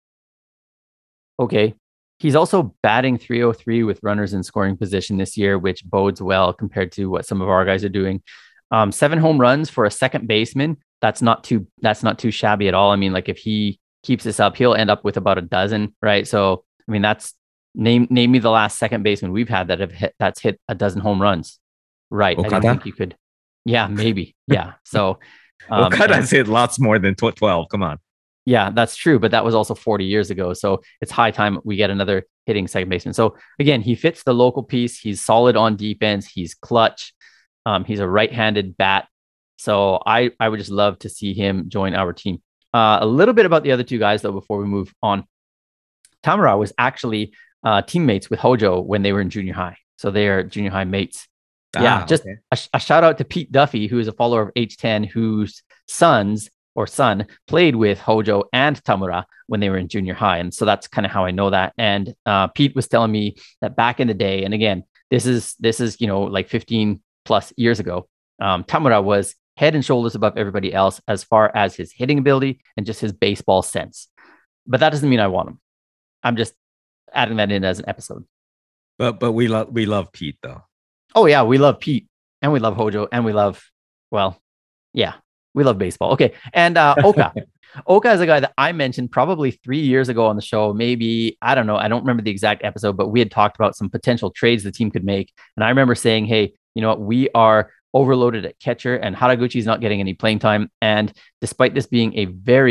Okay, he's also batting three oh three with runners in scoring position this year, which bodes well compared to what some of our guys are doing. Um, seven home runs for a second baseman. That's not too. That's not too shabby at all. I mean, like if he keeps this up, he'll end up with about a dozen, right? So, I mean, that's name name me the last second baseman we've had that have hit that's hit a dozen home runs, right? Okada? I don't think you could. Yeah, maybe. Yeah. So, um, Okada's hit lots more than tw- twelve. Come on. yeah, that's true, but that was also forty years ago. So it's high time we get another hitting second baseman. So again, he fits the local piece. He's solid on defense. He's clutch. Um, he's a right-handed bat. So I I would just love to see him join our team. Uh, a little bit about the other two guys, though, before we move on. Tamura was actually uh, teammates with Hojo when they were in junior high. So they are junior high mates. Yeah, Ah, just okay. a, a shout out to Pete Duffy, who is a follower of H ten, whose sons or son played with Hojo and Tamura when they were in junior high. And so that's kind of how I know that. And uh, Pete was telling me that back in the day, and again, this is, this is, you know, like fifteen plus years ago, um, Tamura was head and shoulders above everybody else as far as his hitting ability and just his baseball sense. But that doesn't mean I want him. I'm just adding that in as an episode. But but we love we love Pete though. Oh yeah, we love Pete and we love Hojo and we love, well, yeah, we love baseball. Okay. And uh, Oka. Oka is a guy that I mentioned probably three years ago on the show. Maybe, I don't know. I don't remember the exact episode, but we had talked about some potential trades the team could make. And I remember saying, hey, you know what? We are overloaded at catcher and Haraguchi is not getting any playing time. And despite this being a very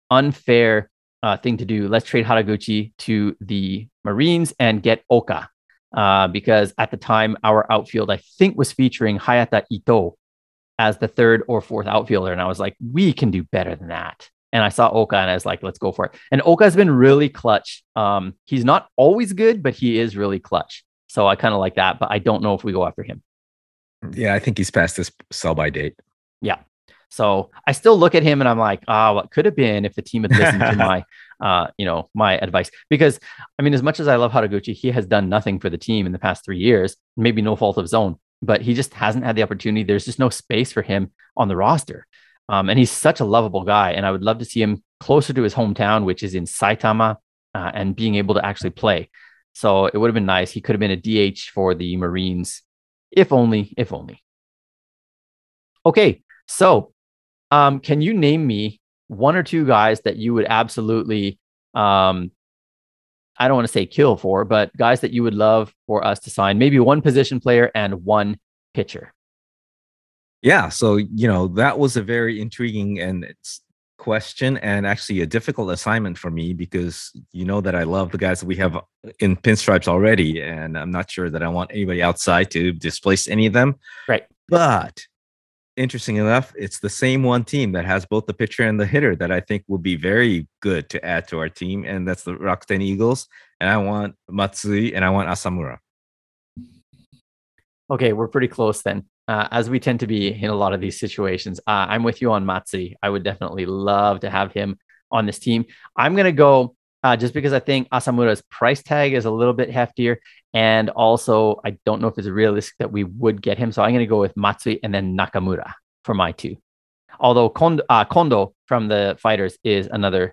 unfair uh, thing to do. Let's trade Haraguchi to the Marines and get Oka. Uh, because at the time, our outfield, I think, was featuring Hayata Ito as the third or fourth outfielder. And I was like, we can do better than that. And I saw Oka and I was like, let's go for it. And Oka has been really clutch. Um, he's not always good, but he is really clutch. So I kind of like that, but I don't know if we go after him. Yeah, I think he's past this sell-by date. Yeah. So I still look at him and I'm like, ah, oh, what could have been if the team had listened to my, uh, you know, my advice? Because I mean, as much as I love Haraguchi, he has done nothing for the team in the past three years, maybe no fault of his own, but he just hasn't had the opportunity. There's just no space for him on the roster. Um, and he's such a lovable guy. And I would love to see him closer to his hometown, which is in Saitama, uh, and being able to actually play. So it would have been nice. He could have been a D H for the Marines, if only, if only. Okay. So, Um, can you name me one or two guys that you would absolutely, um, I don't want to say kill for, but guys that you would love for us to sign? Maybe one position player and one pitcher. Yeah. So, you know, that was a very intriguing and it's question and actually a difficult assignment for me because you know that I love the guys that we have in pinstripes already. And I'm not sure that I want anybody outside to displace any of them. Right. But interesting enough, it's the same one team that has both the pitcher and the hitter that I think will be very good to add to our team, and that's the Rakuten Eagles. And I want Matsui and I want Asamura. Okay, we're pretty close then, uh, as we tend to be in a lot of these situations. Uh, I'm with you on Matsui. I would definitely love to have him on this team. I'm going to go uh, just because I think Asamura's price tag is a little bit heftier. And also, I don't know if it's realistic that we would get him. So I'm going to go with Matsui and then Nakamura for my two. Although Kondo, uh, Kondo from the Fighters is another.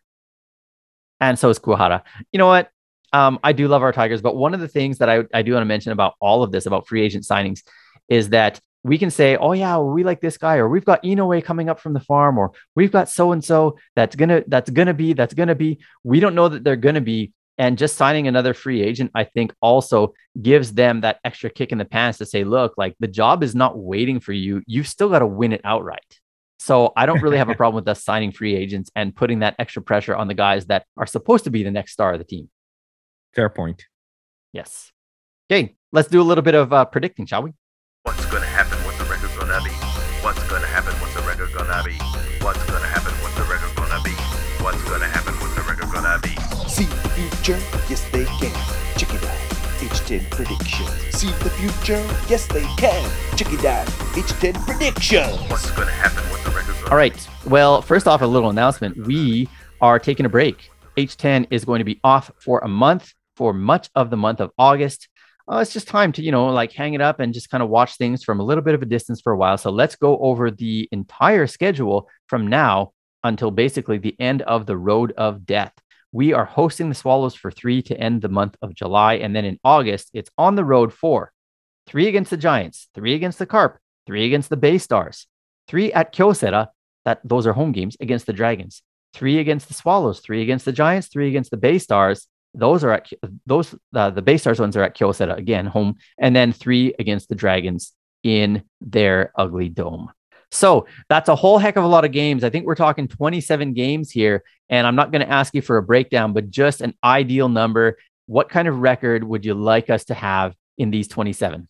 And so is Kuwahara. You know what? Um, I do love our Tigers. But one of the things that I, I do want to mention about all of this, about free agent signings, is that we can say, oh, yeah, well, we like this guy, or we've got Inoue coming up from the farm, or we've got so-and-so that's going to that's gonna be, that's going to be. We don't know that they're going to be. And just signing another free agent, I think, also gives them that extra kick in the pants to say, look, like the job is not waiting for you. You've still got to win it outright. So I don't really have a problem with us signing free agents and putting that extra pressure on the guys that are supposed to be the next star of the team. Fair point. Yes. Okay, let's do a little bit of uh, predicting, shall we? What's gonna happen? What's the record gonna be? What's gonna happen? What's the record gonna be? What's gonna happen? What's the record gonna be? What's gonna happen? What's the record gonna be? See the future? Yes, they can. Check it out. H ten predictions. See the future? Yes, they can. Check it out. H ten predictions. What's gonna happen? What's the record gonna All right. Well, first off, a little announcement. We are taking a break. H ten is going to be off for a month, for much of the month of August. Uh, it's just time to, you know, like hang it up and just kind of watch things from a little bit of a distance for a while. So let's go over the entire schedule from now until basically the end of the Road of Death. We are hosting the Swallows for three to end the month of July. And then in August, it's on the road for three against the Giants, three against the Carp, three against the Bay Stars, three at Kyocera. That those are home games against the Dragons, three against the Swallows, three against the Giants, three against the Bay Stars. Those are at those, uh, the Bay Stars ones are at Kyocera again, home, and then three against the Dragons in their ugly dome. So that's a whole heck of a lot of games. I think we're talking twenty-seven games here, and I'm not going to ask you for a breakdown, but just an ideal number. What kind of record would you like us to have in these twenty-seven?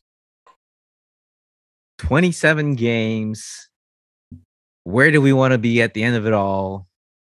twenty-seven games. Where do we want to be at the end of it all?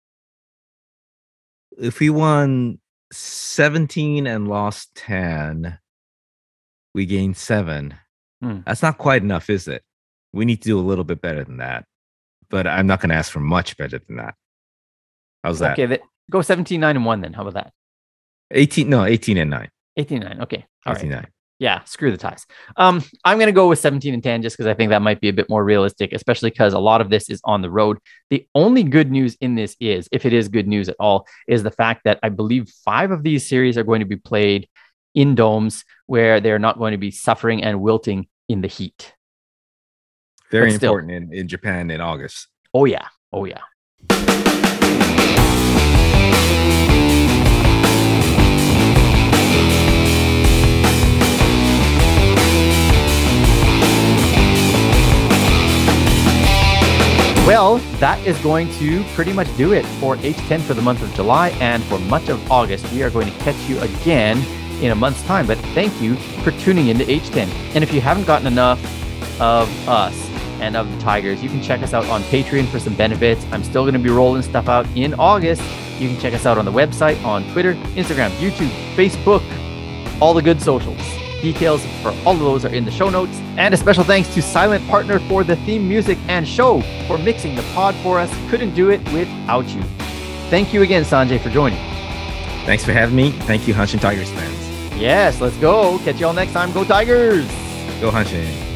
If we won seventeen and lost ten, we gained seven. Hmm. That's not quite enough, is it? We need to do a little bit better than that. But I'm not going to ask for much better than that. How's that? Okay, that, go seventeen, nine, and one then. How about that? eighteen, no, eighteen and nine. eighteen, nine. Okay. All eighteen, right. nine. Yeah, screw the ties. Um, I'm going to go with seventeen and ten just because I think that might be a bit more realistic, especially because a lot of this is on the road. The only good news in this is, if it is good news at all, is the fact that I believe five of these series are going to be played in domes where they're not going to be suffering and wilting in the heat. Very But still. important in, in Japan in August. Oh, yeah. Oh, yeah. Well, that is going to pretty much do it for H ten for the month of July, and for much of August. We are going to catch you again in a month's time, but thank you for tuning into H ten. And if you haven't gotten enough of us and of the Tigers, you can check us out on Patreon for some benefits. I'm still going to be rolling stuff out in August. You can check us out on the website, on Twitter, Instagram, YouTube, Facebook, all the good socials. Details for all of those are in the show notes. And a special thanks to Silent Partner for the theme music and show for mixing the pod for us. Couldn't do it without you. Thank you again, Sanjay, for joining. Thanks for having me. Thank you, Hanshin Tigers fans. Yes, let's go. Catch you all next time. Go Tigers! Go Hanshin.